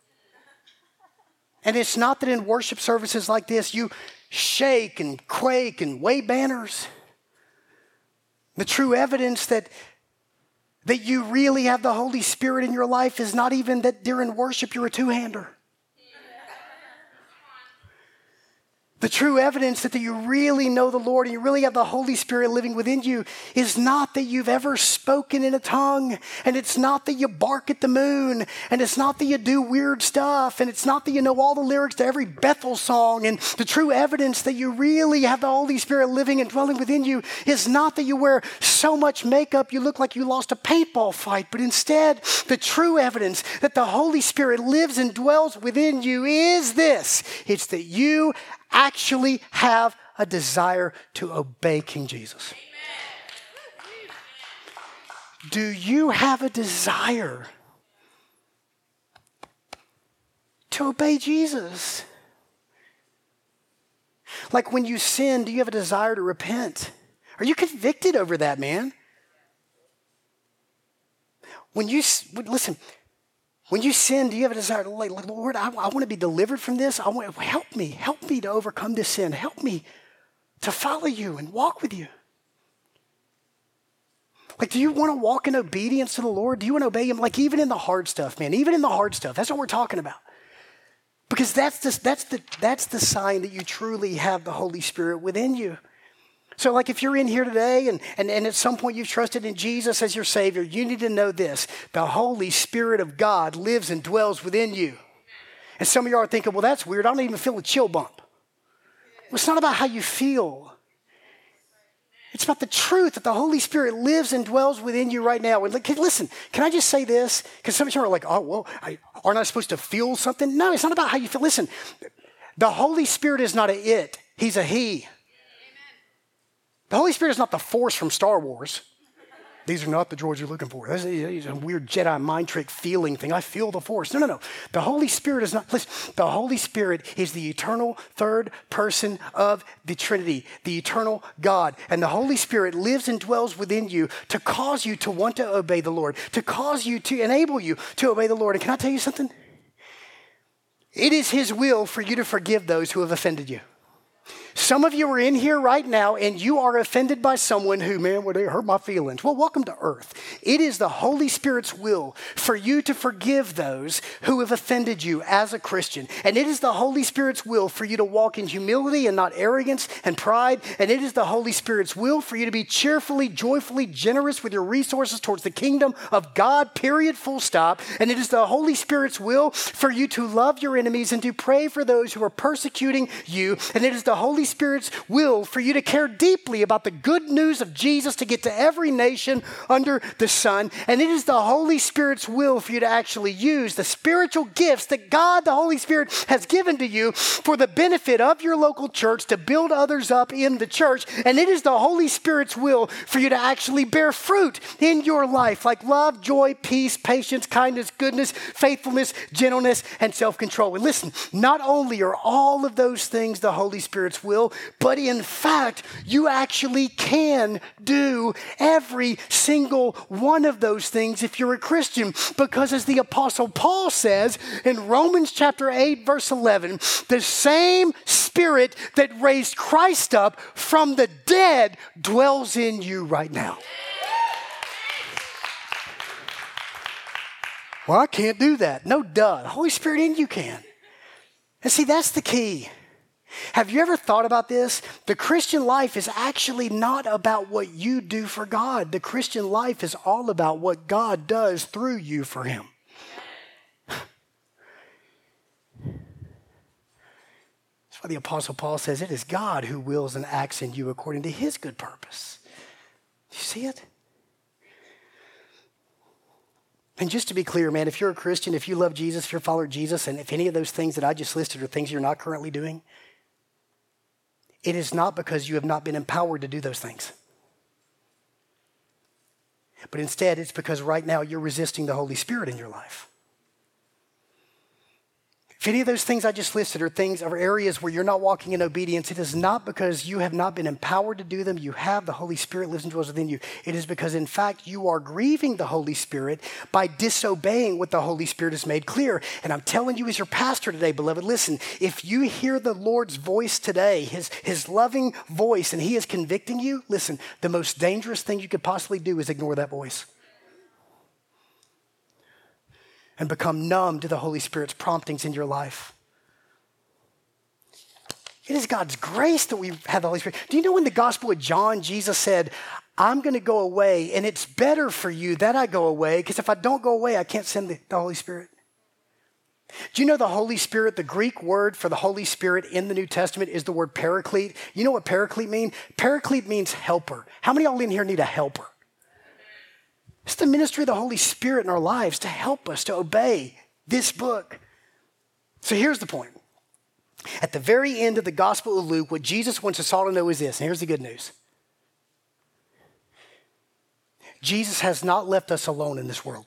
And it's not that in worship services like this, you shake and quake and wave banners. The true evidence that, that you really have the Holy Spirit in your life is not even that during worship you're a two-hander. The true evidence that you really know the Lord and you really have the Holy Spirit living within you is not that you've ever spoken in a tongue, and it's not that you bark at the moon, and it's not that you do weird stuff, and it's not that you know all the lyrics to every Bethel song. And the true evidence that you really have the Holy Spirit living and dwelling within you is not that you wear so much makeup you look like you lost a paintball fight, but instead the true evidence that the Holy Spirit lives and dwells within you is this. It's that you actually have a desire to obey King Jesus. Amen. Do you have a desire to obey Jesus? Like when you sin, do you have a desire to repent? Are you convicted over that, man? When you, listen, when you sin, do you have a desire to, like, Lord, I, I want to be delivered from this. I want, help me, help me to overcome this sin. Help me to follow you and walk with you. Like, do you want to walk in obedience to the Lord? Do you want to obey him? Like, even in the hard stuff, man, even in the hard stuff. That's what we're talking about. Because that's the, that's the, that's the sign that you truly have the Holy Spirit within you. So like if you're in here today and, and, and at some point you've trusted in Jesus as your Savior, you need to know this. The Holy Spirit of God lives and dwells within you. And some of you are thinking, well, that's weird. I don't even feel a chill bump. Well, it's not about how you feel. It's about the truth that the Holy Spirit lives and dwells within you right now. And listen, can I just say this? Because some of you are like, oh, well, I, aren't I supposed to feel something? No, it's not about how you feel. Listen, the Holy Spirit is not a it. He's a he. The Holy Spirit is not the Force from Star Wars. These are not the droids you're looking for. That's a, a weird Jedi mind trick feeling thing. I feel the Force. No, no, no. The Holy Spirit is not, listen, the Holy Spirit is the eternal third person of the Trinity, the eternal God. And the Holy Spirit lives and dwells within you to cause you to want to obey the Lord, to cause you to enable you to obey the Lord. And can I tell you something? It is his will for you to forgive those who have offended you. Some of you are in here right now and you are offended by someone who, man, well, they hurt my feelings. Well, welcome to earth. It is the Holy Spirit's will for you to forgive those who have offended you as a Christian. And it is the Holy Spirit's will for you to walk in humility and not arrogance and pride. And it is the Holy Spirit's will for you to be cheerfully, joyfully generous with your resources towards the kingdom of God, period, full stop. And it is the Holy Spirit's will for you to love your enemies and to pray for those who are persecuting you. And it is the Holy Spirit's will for you to care deeply about the good news of Jesus to get to every nation under the sun. And it is the Holy Spirit's will for you to actually use the spiritual gifts that God, the Holy Spirit, has given to you for the benefit of your local church to build others up in the church. And it is the Holy Spirit's will for you to actually bear fruit in your life like love, joy, peace, patience, kindness, goodness, faithfulness, gentleness, and self-control. And listen, not only are all of those things the Holy Spirit's will, but in fact, you actually can do every single one of those things if you're a Christian. Because as the Apostle Paul says in Romans chapter eight, verse eleven, the same Spirit that raised Christ up from the dead dwells in you right now. Well, I can't do that. No, duh. The Holy Spirit in you can. And see, that's the key. Have you ever thought about this? The Christian life is actually not about what you do for God. The Christian life is all about what God does through you for him. That's why the Apostle Paul says it is God who wills and acts in you according to his good purpose. You see it? And just to be clear, man, if you're a Christian, if you love Jesus, if you're a follower of Jesus, and if any of those things that I just listed are things you're not currently doing, it is not because you have not been empowered to do those things. But instead, it's because right now you're resisting the Holy Spirit in your life. If any of those things I just listed are things or areas where you're not walking in obedience, it is not because you have not been empowered to do them. You have the Holy Spirit lives and dwells within you. It is because, in fact, you are grieving the Holy Spirit by disobeying what the Holy Spirit has made clear. And I'm telling you as your pastor today, beloved, listen, if you hear the Lord's voice today, his, his loving voice, and he is convicting you, listen, the most dangerous thing you could possibly do is ignore that voice and become numb to the Holy Spirit's promptings in your life. It is God's grace that we have the Holy Spirit. Do you know in the Gospel of John, Jesus said, I'm going to go away, and it's better for you that I go away, because if I don't go away, I can't send the, the Holy Spirit. Do you know the Holy Spirit, the Greek word for the Holy Spirit in the New Testament is the word paraclete? You know what paraclete means? Paraclete means helper. How many of y'all in here need a helper? It's the ministry of the Holy Spirit in our lives to help us to obey this book. So here's the point. At the very end of the Gospel of Luke, what Jesus wants us all to know is this, and here's the good news. Jesus has not left us alone in this world.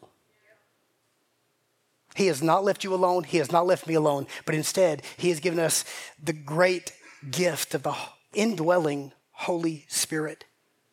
He has not left you alone. He has not left me alone. But instead, he has given us the great gift of the indwelling Holy Spirit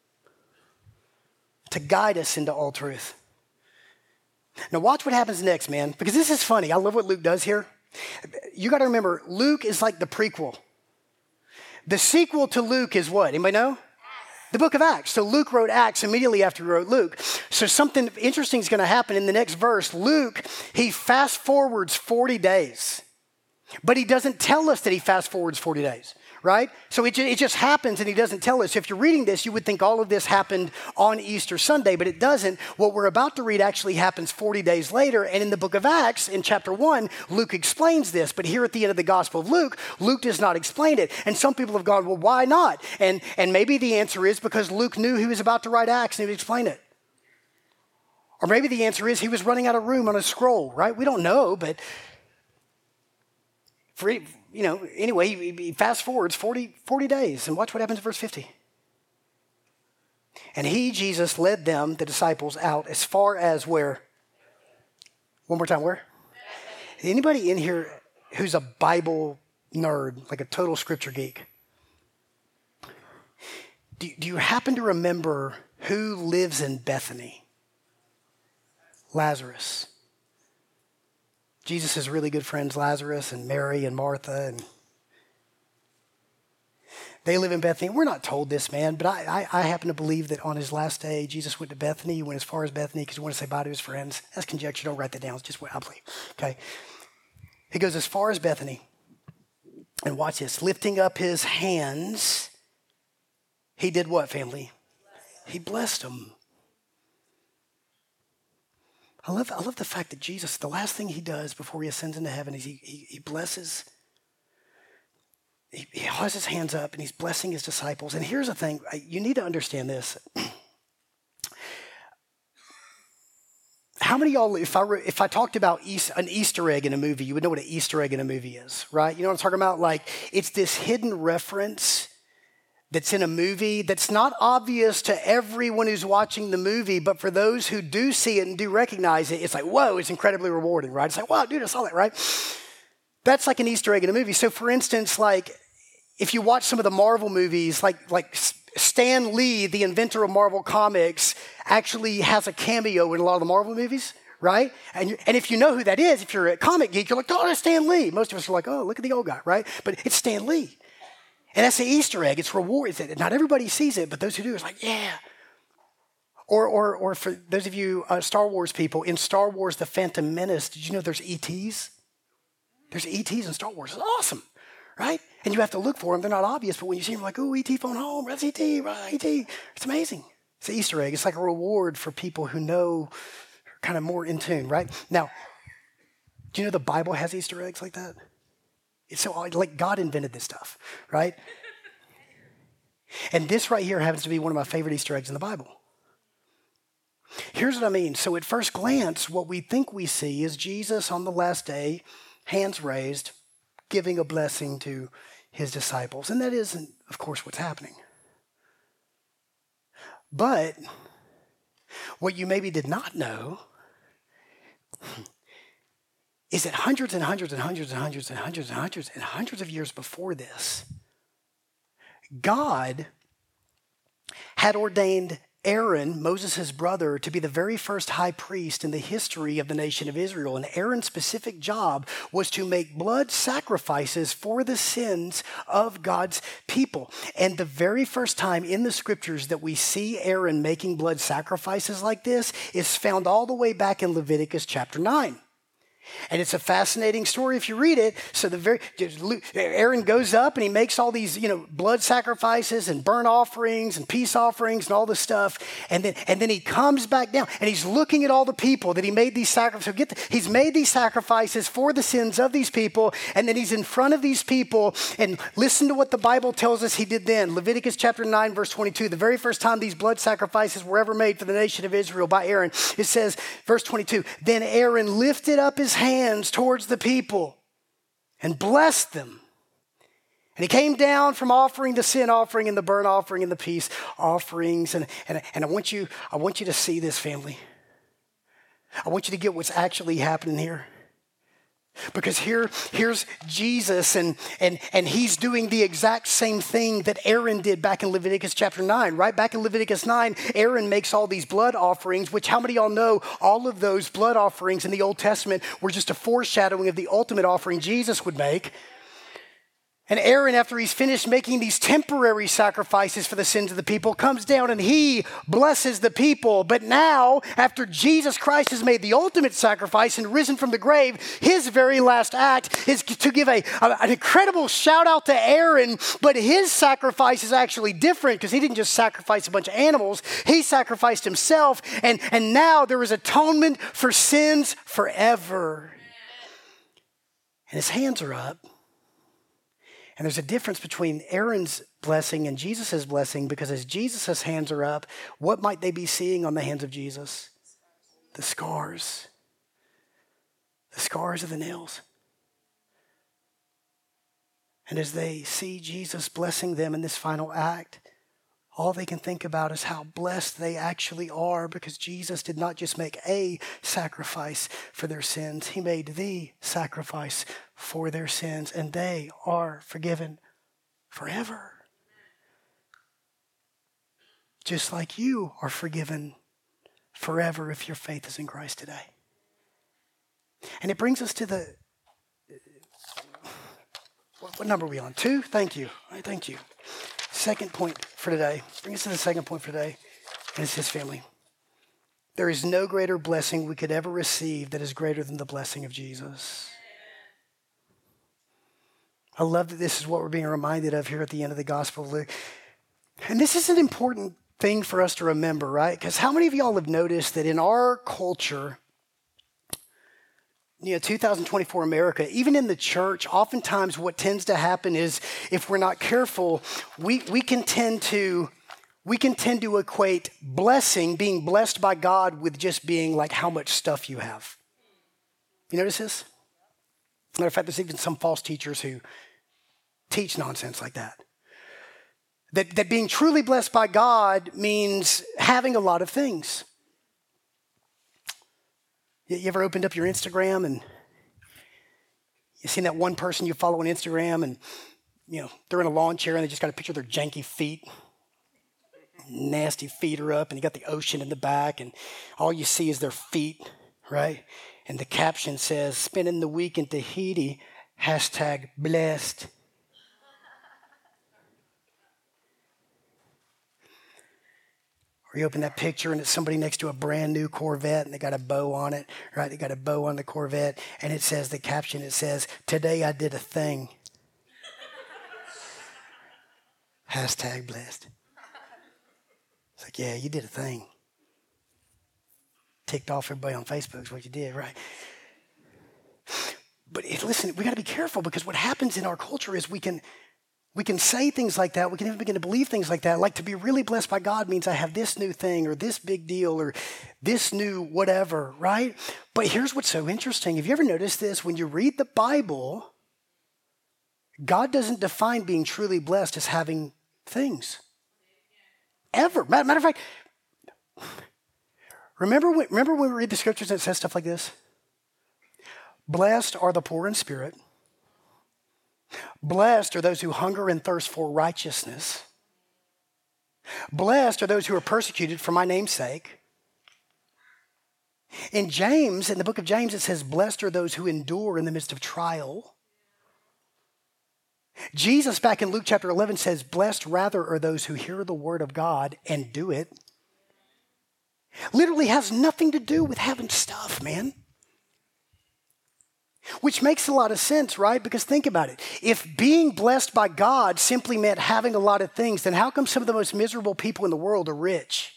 to guide us into all truth. Now watch what happens next, man, because this is funny. I love what Luke does here. You got to remember, Luke is like the prequel. The sequel to Luke is what? Anybody know? The book of Acts. So Luke wrote Acts immediately after he wrote Luke. So something interesting is going to happen in the next verse. Luke, he fast forwards forty days, but he doesn't tell us that he fast forwards forty days. Right? So it, it just happens and he doesn't tell us. If you're reading this, you would think all of this happened on Easter Sunday, but it doesn't. What we're about to read actually happens forty days later. And in the book of Acts, in chapter one, Luke explains this. But here at the end of the Gospel of Luke, Luke does not explain it. And some people have gone, well, why not? And, and maybe the answer is because Luke knew he was about to write Acts and he would explain it. Or maybe the answer is he was running out of room on a scroll, right? We don't know, but for, you know, anyway, he, he fast forwards forty, forty days, and watch what happens in verse fifty. And he, Jesus, led them, the disciples, out as far as where? One more time, where? Anybody in here who's a Bible nerd, like a total scripture geek? Do, do you happen to remember who lives in Bethany? Lazarus. Jesus' really good friends, Lazarus and Mary and Martha, and they live in Bethany. We're not told this, man, but I, I, I happen to believe that on his last day, Jesus went to Bethany. He went as far as Bethany because he wanted to say bye to his friends. That's conjecture. Don't write that down. It's just what I believe. Okay. He goes as far as Bethany, and watch this. Lifting up his hands, he did what, family? He blessed them. I love, I love the fact that Jesus, the last thing he does before he ascends into heaven is he, he, he blesses, he, he has his hands up and he's blessing his disciples. And here's the thing, you need to understand this. How many of y'all, if I, if I talked about East, an Easter egg in a movie, you would know what an Easter egg in a movie is, right? You know what I'm talking about? Like, it's this hidden reference that's in a movie that's not obvious to everyone who's watching the movie, but for those who do see it and do recognize it, it's like, whoa, it's incredibly rewarding, right? It's like, wow, dude, I saw that, right? That's like an Easter egg in a movie. So for instance, like if you watch some of the Marvel movies, like, like Stan Lee, the inventor of Marvel Comics, actually has a cameo in a lot of the Marvel movies, right? And, you, and if you know who that is, if you're a comic geek, you're like, oh, that's Stan Lee. Most of us are like, oh, look at the old guy, right? But it's Stan Lee. And that's the Easter egg. It's reward. Not everybody sees it, but those who do, it's like, yeah. Or, or, or for those of you uh, Star Wars people, in Star Wars: The Phantom Menace, did you know there's E Ts? There's E Ts in Star Wars. It's awesome, right? And you have to look for them. They're not obvious, but when you see them, like, oh, E T phone home, that's E T, right? E T. It's amazing. It's an Easter egg. It's like a reward for people who know, kind of more in tune, right? Now, do you know the Bible has Easter eggs like that? It's so like God invented this stuff, right? And this right here happens to be one of my favorite Easter eggs in the Bible. Here's what I mean. So at first glance, what we think we see is Jesus on the last day, hands raised, giving a blessing to his disciples. And that isn't, of course, what's happening. But What you maybe did not know is that hundreds and hundreds and hundreds and hundreds and hundreds and hundreds and hundreds of years before this, God had ordained Aaron, Moses' brother, to be the very first high priest in the history of the nation of Israel. And Aaron's specific job was to make blood sacrifices for the sins of God's people. And the very first time in the scriptures that we see Aaron making blood sacrifices like this is found all the way back in Leviticus chapter nine. And it's a fascinating story if you read it. So the very Aaron goes up and he makes all these, you know, blood sacrifices and burnt offerings and peace offerings and all this stuff. And then and then he comes back down and he's looking at all the people that he made these sacrifices. So get the, he's made these sacrifices for the sins of these people. And then he's in front of these people. And listen to what the Bible tells us he did then. Leviticus chapter nine, verse twenty-two. The very first time these blood sacrifices were ever made for the nation of Israel by Aaron, it says, verse twenty-two, then Aaron lifted up his hands towards the people and blessed them. And he came down from offering the sin offering and the burnt offering and the peace offerings. And, and, and I want you, I want you to see this, family. I want you to get what's actually happening here. Because here, here's Jesus, and, and, and he's doing the exact same thing that Aaron did back in Leviticus chapter nine, right? Back in Leviticus nine, Aaron makes all these blood offerings, which how many of y'all know all of those blood offerings in the Old Testament were just a foreshadowing of the ultimate offering Jesus would make. And Aaron, after he's finished making these temporary sacrifices for the sins of the people, comes down and he blesses the people. But now, after Jesus Christ has made the ultimate sacrifice and risen from the grave, his very last act is to give a, a, an incredible shout out to Aaron. But his sacrifice is actually different because he didn't just sacrifice a bunch of animals. He sacrificed himself. And, and now there is atonement for sins forever. And his hands are up. And there's a difference between Aaron's blessing and Jesus' blessing, because as Jesus' hands are up, what might they be seeing on the hands of Jesus? The scars. The scars of the nails. And as they see Jesus blessing them in this final act, all they can think about is how blessed they actually are, because Jesus did not just make a sacrifice for their sins. He made the sacrifice for their sins, and they are forgiven forever. Just like you are forgiven forever if your faith is in Christ today. And it brings us to the, what, what number are we on? Two? Thank you. Thank you. Second point for today. Bring us to the second point for today. And it's his family. There is no greater blessing we could ever receive that is greater than the blessing of Jesus. I love that this is what we're being reminded of here at the end of the Gospel of Luke. And this is an important thing for us to remember, right? Because how many of y'all have noticed that in our culture, you know, two thousand twenty-four America, even in the church, oftentimes what tends to happen is if we're not careful, we, we can tend to we can tend to equate blessing, being blessed by God, with just being like how much stuff you have. You notice this? Matter of fact, there's even some false teachers who teach nonsense like that. That, that being truly blessed by God means having a lot of things. You ever opened up your Instagram and you seen that one person you follow on Instagram, and you know they're in a lawn chair and they just got a picture of their janky feet, nasty feet are up, and you got the ocean in the back, and all you see is their feet, right? And the caption says, "Spending the week in Tahiti, hashtag blessed." Or you open that picture and it's somebody next to a brand new Corvette and they got a bow on it, right? They got a bow on the Corvette, and it says, the caption, it says, "Today I did a thing." Hashtag blessed. It's like, yeah, you did a thing. Ticked off everybody on Facebook is what you did, right? But it, listen, we got to be careful, because what happens in our culture is we can we can say things like that. We can even begin to believe things like that. Like, to be really blessed by God means I have this new thing or this big deal or this new whatever, right? But here's what's so interesting. Have you ever noticed this? When you read the Bible, God doesn't define being truly blessed as having things. Ever. Matter of fact, Remember when, remember when we read the scriptures and it says stuff like this? Blessed are the poor in spirit. Blessed are those who hunger and thirst for righteousness. Blessed are those who are persecuted for my name's sake. In James, in the book of James, it says, blessed are those who endure in the midst of trial. Jesus, back in Luke chapter eleven, says, blessed rather are those who hear the word of God and do it. Literally has nothing to do with having stuff, man. Which makes a lot of sense, right? Because think about it. If being blessed by God simply meant having a lot of things, then how come some of the most miserable people in the world are rich?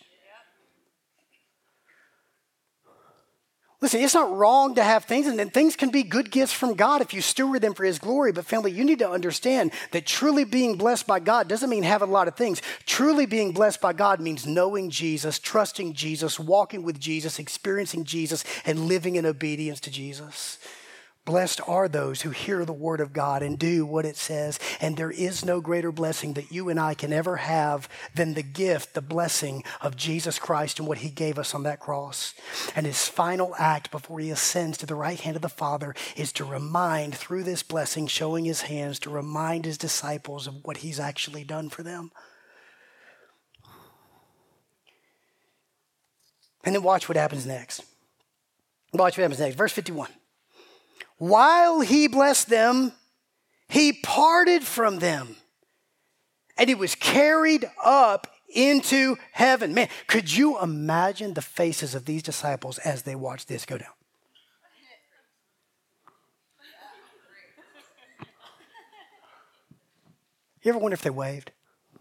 Listen, it's not wrong to have things, and then things can be good gifts from God if you steward them for his glory. But family, you need to understand that truly being blessed by God doesn't mean having a lot of things. Truly being blessed by God means knowing Jesus, trusting Jesus, walking with Jesus, experiencing Jesus, and living in obedience to Jesus. Blessed are those who hear the word of God and do what it says. And there is no greater blessing that you and I can ever have than the gift, the blessing of Jesus Christ and what he gave us on that cross. And his final act before he ascends to the right hand of the Father is to remind, through this blessing, showing his hands, to remind his disciples of what he's actually done for them. And then watch what happens next. Watch what happens next. Verse fifty-one. While he blessed them, he parted from them, and he was carried up into heaven. Man, could you imagine the faces of these disciples as they watched this go down? You ever wonder if they waved?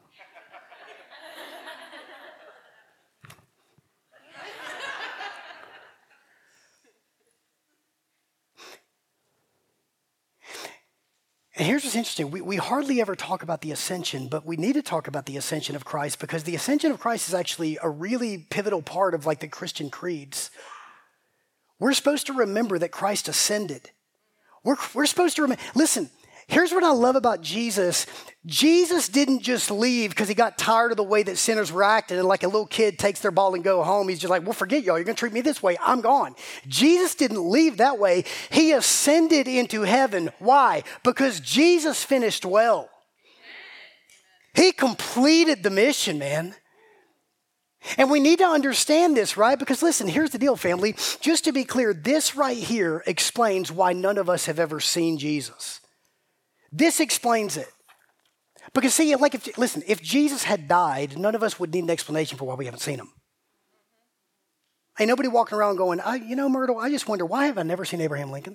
And here's what's interesting. We, we hardly ever talk about the ascension, but we need to talk about the ascension of Christ because the ascension of Christ is actually a really pivotal part of like the Christian creeds. We're supposed to remember that Christ ascended. We're, we're supposed to remember. Listen, here's what I love about Jesus. Jesus didn't just leave because he got tired of the way that sinners were acting and like a little kid takes their ball and go home. He's just like, well, forget y'all. You're going to treat me this way. I'm gone. Jesus didn't leave that way. He ascended into heaven. Why? Because Jesus finished well. He completed the mission, man. And we need to understand this, right? Because listen, here's the deal, family. Just to be clear, this right here explains why none of us have ever seen Jesus. This explains it. Because see, like, if, listen, if Jesus had died, none of us would need an explanation for why we haven't seen him. Ain't nobody walking around going, I, you know, Myrtle, I just wonder, why have I never seen Abraham Lincoln?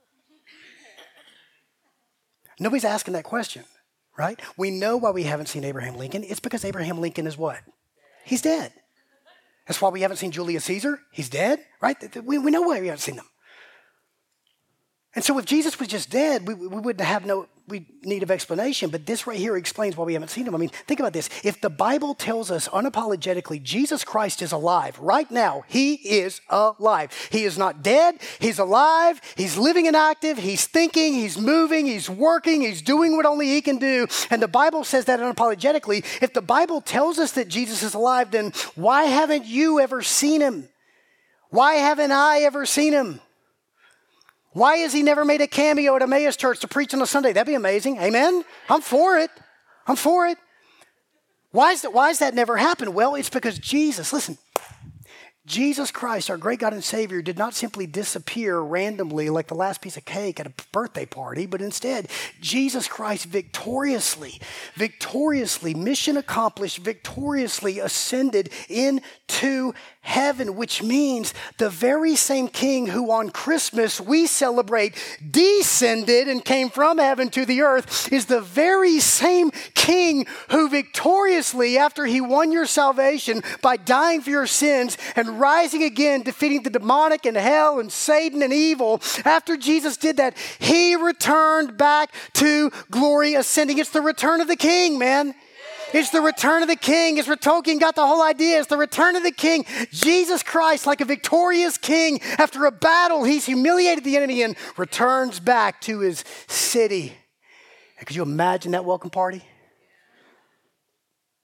Nobody's asking that question, right? We know why we haven't seen Abraham Lincoln. It's because Abraham Lincoln is what? He's dead. That's why we haven't seen Julius Caesar. He's dead, right? We, we know why we haven't seen them. And so if Jesus was just dead, we, we wouldn't have no we need of explanation. But this right here explains why we haven't seen him. I mean, think about this. If the Bible tells us unapologetically Jesus Christ is alive, right now, he is alive. He is not dead. He's alive. He's living and active. He's thinking. He's moving. He's working. He's doing what only he can do. And the Bible says that unapologetically. If the Bible tells us that Jesus is alive, then why haven't you ever seen him? Why haven't I ever seen him? Why has he never made a cameo at Emmaus Church to preach on a Sunday? That'd be amazing. Amen? I'm for it. I'm for it. Why is that, why has that never happened? Well, it's because Jesus, listen, Jesus Christ, our great God and Savior, did not simply disappear randomly like the last piece of cake at a birthday party, but instead, Jesus Christ victoriously, victoriously, mission accomplished, victoriously ascended into heaven, which means the very same King who on Christmas we celebrate descended and came from heaven to the earth is the very same King who victoriously, after he won your salvation by dying for your sins and rising again, defeating the demonic and hell and Satan and evil, after Jesus did that, he returned back to glory, ascending. It's the return of the King, man. It's the return of the King. As Tolkien got the whole idea. It's the return of the King. Jesus Christ, like a victorious king, after a battle, he's humiliated the enemy and returns back to his city. And could you imagine that welcome party?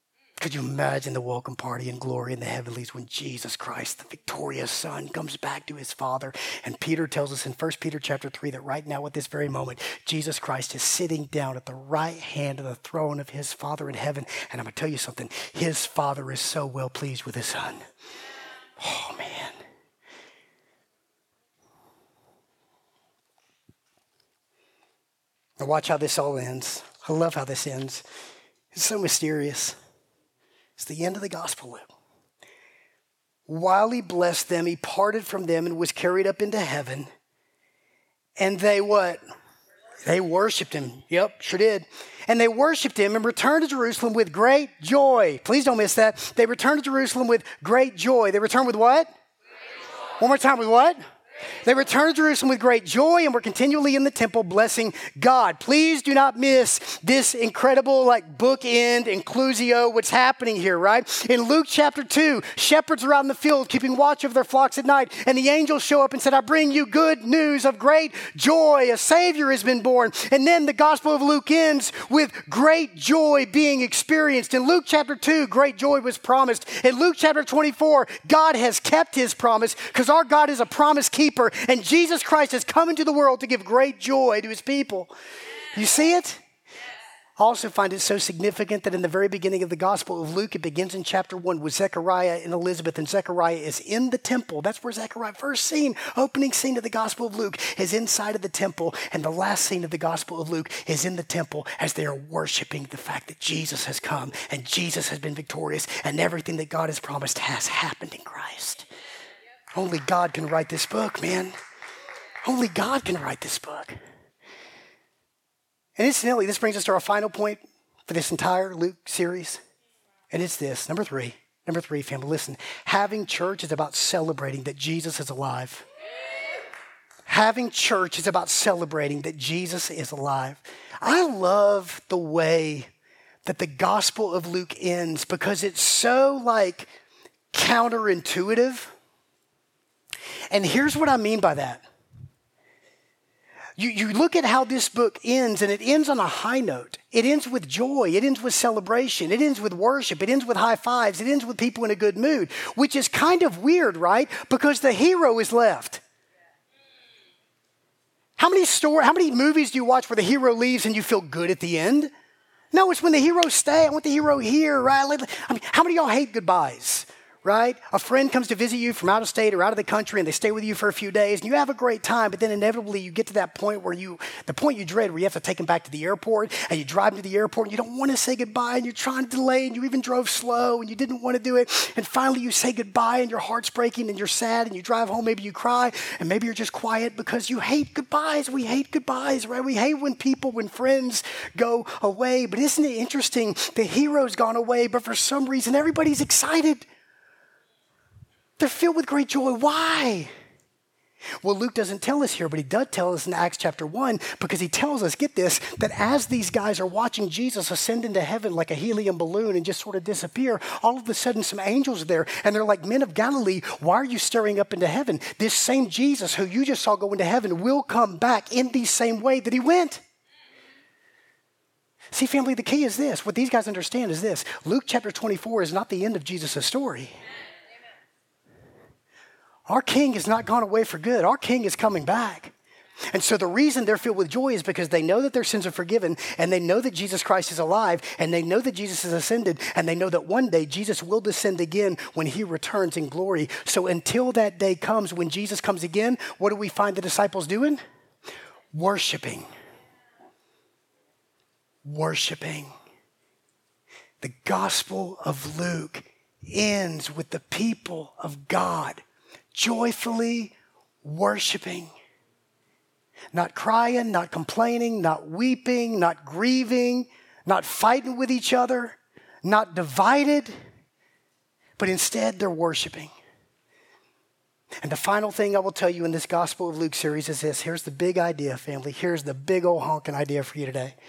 Could you imagine the welcome party and glory in the heavenlies when Jesus Christ, the victorious Son, comes back to his Father? And Peter tells us in First Peter chapter three that right now at this very moment, Jesus Christ is sitting down at the right hand of the throne of his Father in heaven. And I'm going to tell you something. His Father is so well pleased with his Son. Oh, man. Now watch how this all ends. I love how this ends. It's so mysterious. It's the end of the gospel, Luke. While he blessed them, he parted from them and was carried up into heaven. And they what? They worshiped him. Yep, sure did. And they worshiped him and returned to Jerusalem with great joy. Please don't miss that. They returned to Jerusalem with great joy. They returned with what? One more time, with what? They returned to Jerusalem with great joy and were continually in the temple blessing God. Please do not miss this incredible like bookend, inclusio, what's happening here, right? In Luke chapter two, shepherds are out in the field keeping watch over their flocks at night, and the angels show up and said, I bring you good news of great joy. A Savior has been born. And then the Gospel of Luke ends with great joy being experienced. In Luke chapter two, great joy was promised. In Luke chapter twenty-four, God has kept his promise because our God is a promise keeper. And Jesus Christ has come into the world to give great joy to his people. You see it? I also find it so significant that in the very beginning of the Gospel of Luke, it begins in chapter one with Zechariah and Elizabeth. And Zechariah is in the temple. That's where Zechariah, first scene, opening scene of the Gospel of Luke, is inside of the temple. And the last scene of the Gospel of Luke is in the temple as they are worshiping the fact that Jesus has come and Jesus has been victorious and everything that God has promised has happened in Christ. Only God can write this book, man. Only God can write this book. And incidentally, this brings us to our final point for this entire Luke series. And it's this, number three. Number three, family, listen. Having church is about celebrating that Jesus is alive. Having church is about celebrating that Jesus is alive. I love the way that the Gospel of Luke ends because it's so like counterintuitive. And here's what I mean by that. You, you look at how this book ends, and it ends on a high note. It ends with joy. It ends with celebration. It ends with worship. It ends with high fives. It ends with people in a good mood, which is kind of weird, right? Because the hero is left. How many story, how many movies do you watch where the hero leaves and you feel good at the end? No, it's when the hero stays. I want the hero here, right? I mean, how many of y'all hate goodbyes? Right? A friend comes to visit you from out of state or out of the country and they stay with you for a few days and you have a great time, but then inevitably you get to that point where you, the point you dread where you have to take them back to the airport and you drive them to the airport and you don't want to say goodbye and you're trying to delay and you even drove slow and you didn't want to do it. And finally you say goodbye and your heart's breaking and you're sad and you drive home, maybe you cry and maybe you're just quiet because you hate goodbyes. We hate goodbyes, right? We hate when people, when friends go away. But isn't it interesting? The hero's gone away, but for some reason everybody's excited. They're filled with great joy. Why? Well, Luke doesn't tell us here, but he does tell us in Acts chapter one because he tells us, get this, that as these guys are watching Jesus ascend into heaven like a helium balloon and just sort of disappear, all of a sudden some angels are there and they're like, men of Galilee, why are you staring up into heaven? This same Jesus who you just saw go into heaven will come back in the same way that he went. See, family, the key is this. What these guys understand is this. Luke chapter twenty-four is not the end of Jesus' story. Our king has not gone away for good. Our king is coming back. And so the reason they're filled with joy is because they know that their sins are forgiven and they know that Jesus Christ is alive and they know that Jesus has ascended and they know that one day Jesus will descend again when he returns in glory. So until that day comes, when Jesus comes again, what do we find the disciples doing? Worshiping. Worshiping. The Gospel of Luke ends with the people of God joyfully worshiping. Not crying, not complaining, not weeping, not grieving, not fighting with each other, not divided, but instead they're worshiping. And the final thing I will tell you in this Gospel of Luke series is this. Here's the big idea, family. Here's the big old honking idea for you today.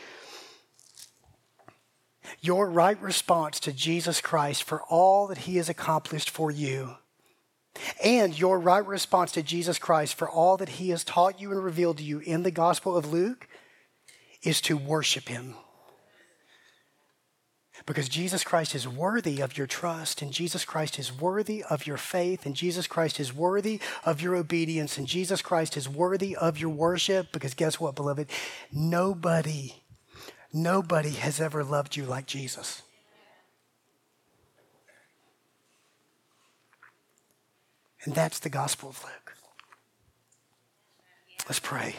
Your right response to Jesus Christ for all that he has accomplished for you, and your right response to Jesus Christ for all that he has taught you and revealed to you in the Gospel of Luke, is to worship him. Because Jesus Christ is worthy of your trust, and Jesus Christ is worthy of your faith, and Jesus Christ is worthy of your obedience, and Jesus Christ is worthy of your worship. Because guess what, beloved? Nobody, nobody has ever loved you like Jesus. And that's the Gospel of Luke. Let's pray.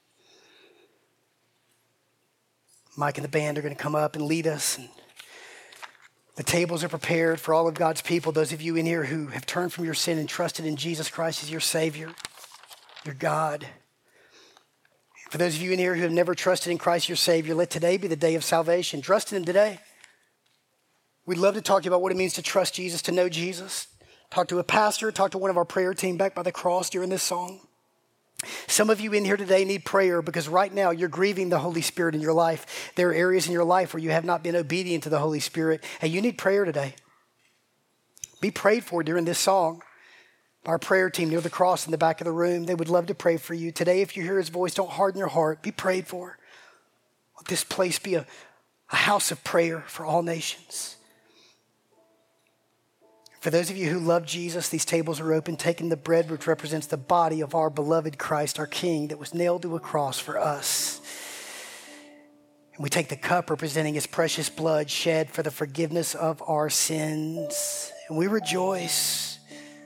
Mike and the band are going to come up and lead us. And the tables are prepared for all of God's people. Those of you in here who have turned from your sin and trusted in Jesus Christ as your Savior, your God. For those of you in here who have never trusted in Christ your Savior, let today be the day of salvation. Trust in Him today. We'd love to talk to you about what it means to trust Jesus, to know Jesus. Talk to a pastor, talk to one of our prayer team back by the cross during this song. Some of you in here today need prayer because right now you're grieving the Holy Spirit in your life. There are areas in your life where you have not been obedient to the Holy Spirit, and you need prayer today. Be prayed for during this song. Our prayer team near the cross in the back of the room, they would love to pray for you. Today, if you hear His voice, don't harden your heart. Be prayed for. Let this place be a, a house of prayer for all nations. For those of you who love Jesus, these tables are open, taking the bread which represents the body of our beloved Christ, our King, that was nailed to a cross for us. And we take the cup representing His precious blood shed for the forgiveness of our sins. And we rejoice.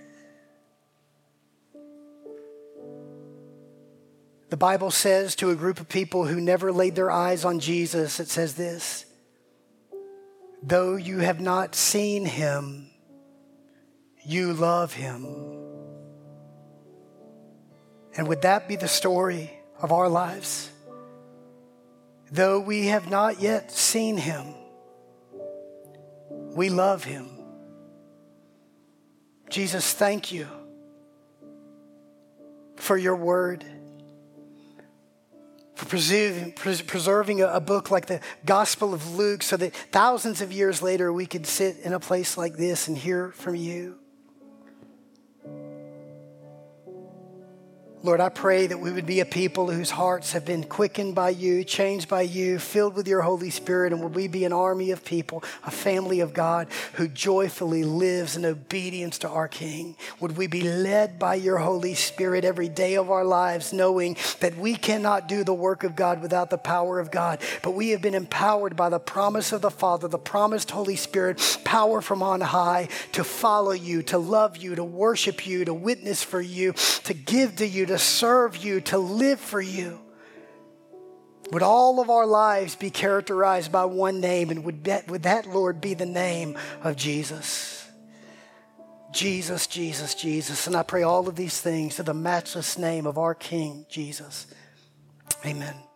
The Bible says to a group of people who never laid their eyes on Jesus, it says this: though you have not seen Him, you love Him. And would that be the story of our lives? Though we have not yet seen Him, we love Him. Jesus, thank you for your word, for preserving, preserving a book like the Gospel of Luke so that thousands of years later we could sit in a place like this and hear from you. Lord, I pray that we would be a people whose hearts have been quickened by you, changed by you, filled with your Holy Spirit, and would we be an army of people, a family of God who joyfully lives in obedience to our King. Would we be led by your Holy Spirit every day of our lives, knowing that we cannot do the work of God without the power of God, but we have been empowered by the promise of the Father, the promised Holy Spirit, power from on high to follow you, to love you, to worship you, to witness for you, to give to you, to serve you, to live for you. Would all of our lives be characterized by one name, and would that, would that, Lord, be the name of Jesus? Jesus, Jesus, Jesus. And I pray all of these things to the matchless name of our King, Jesus. Amen.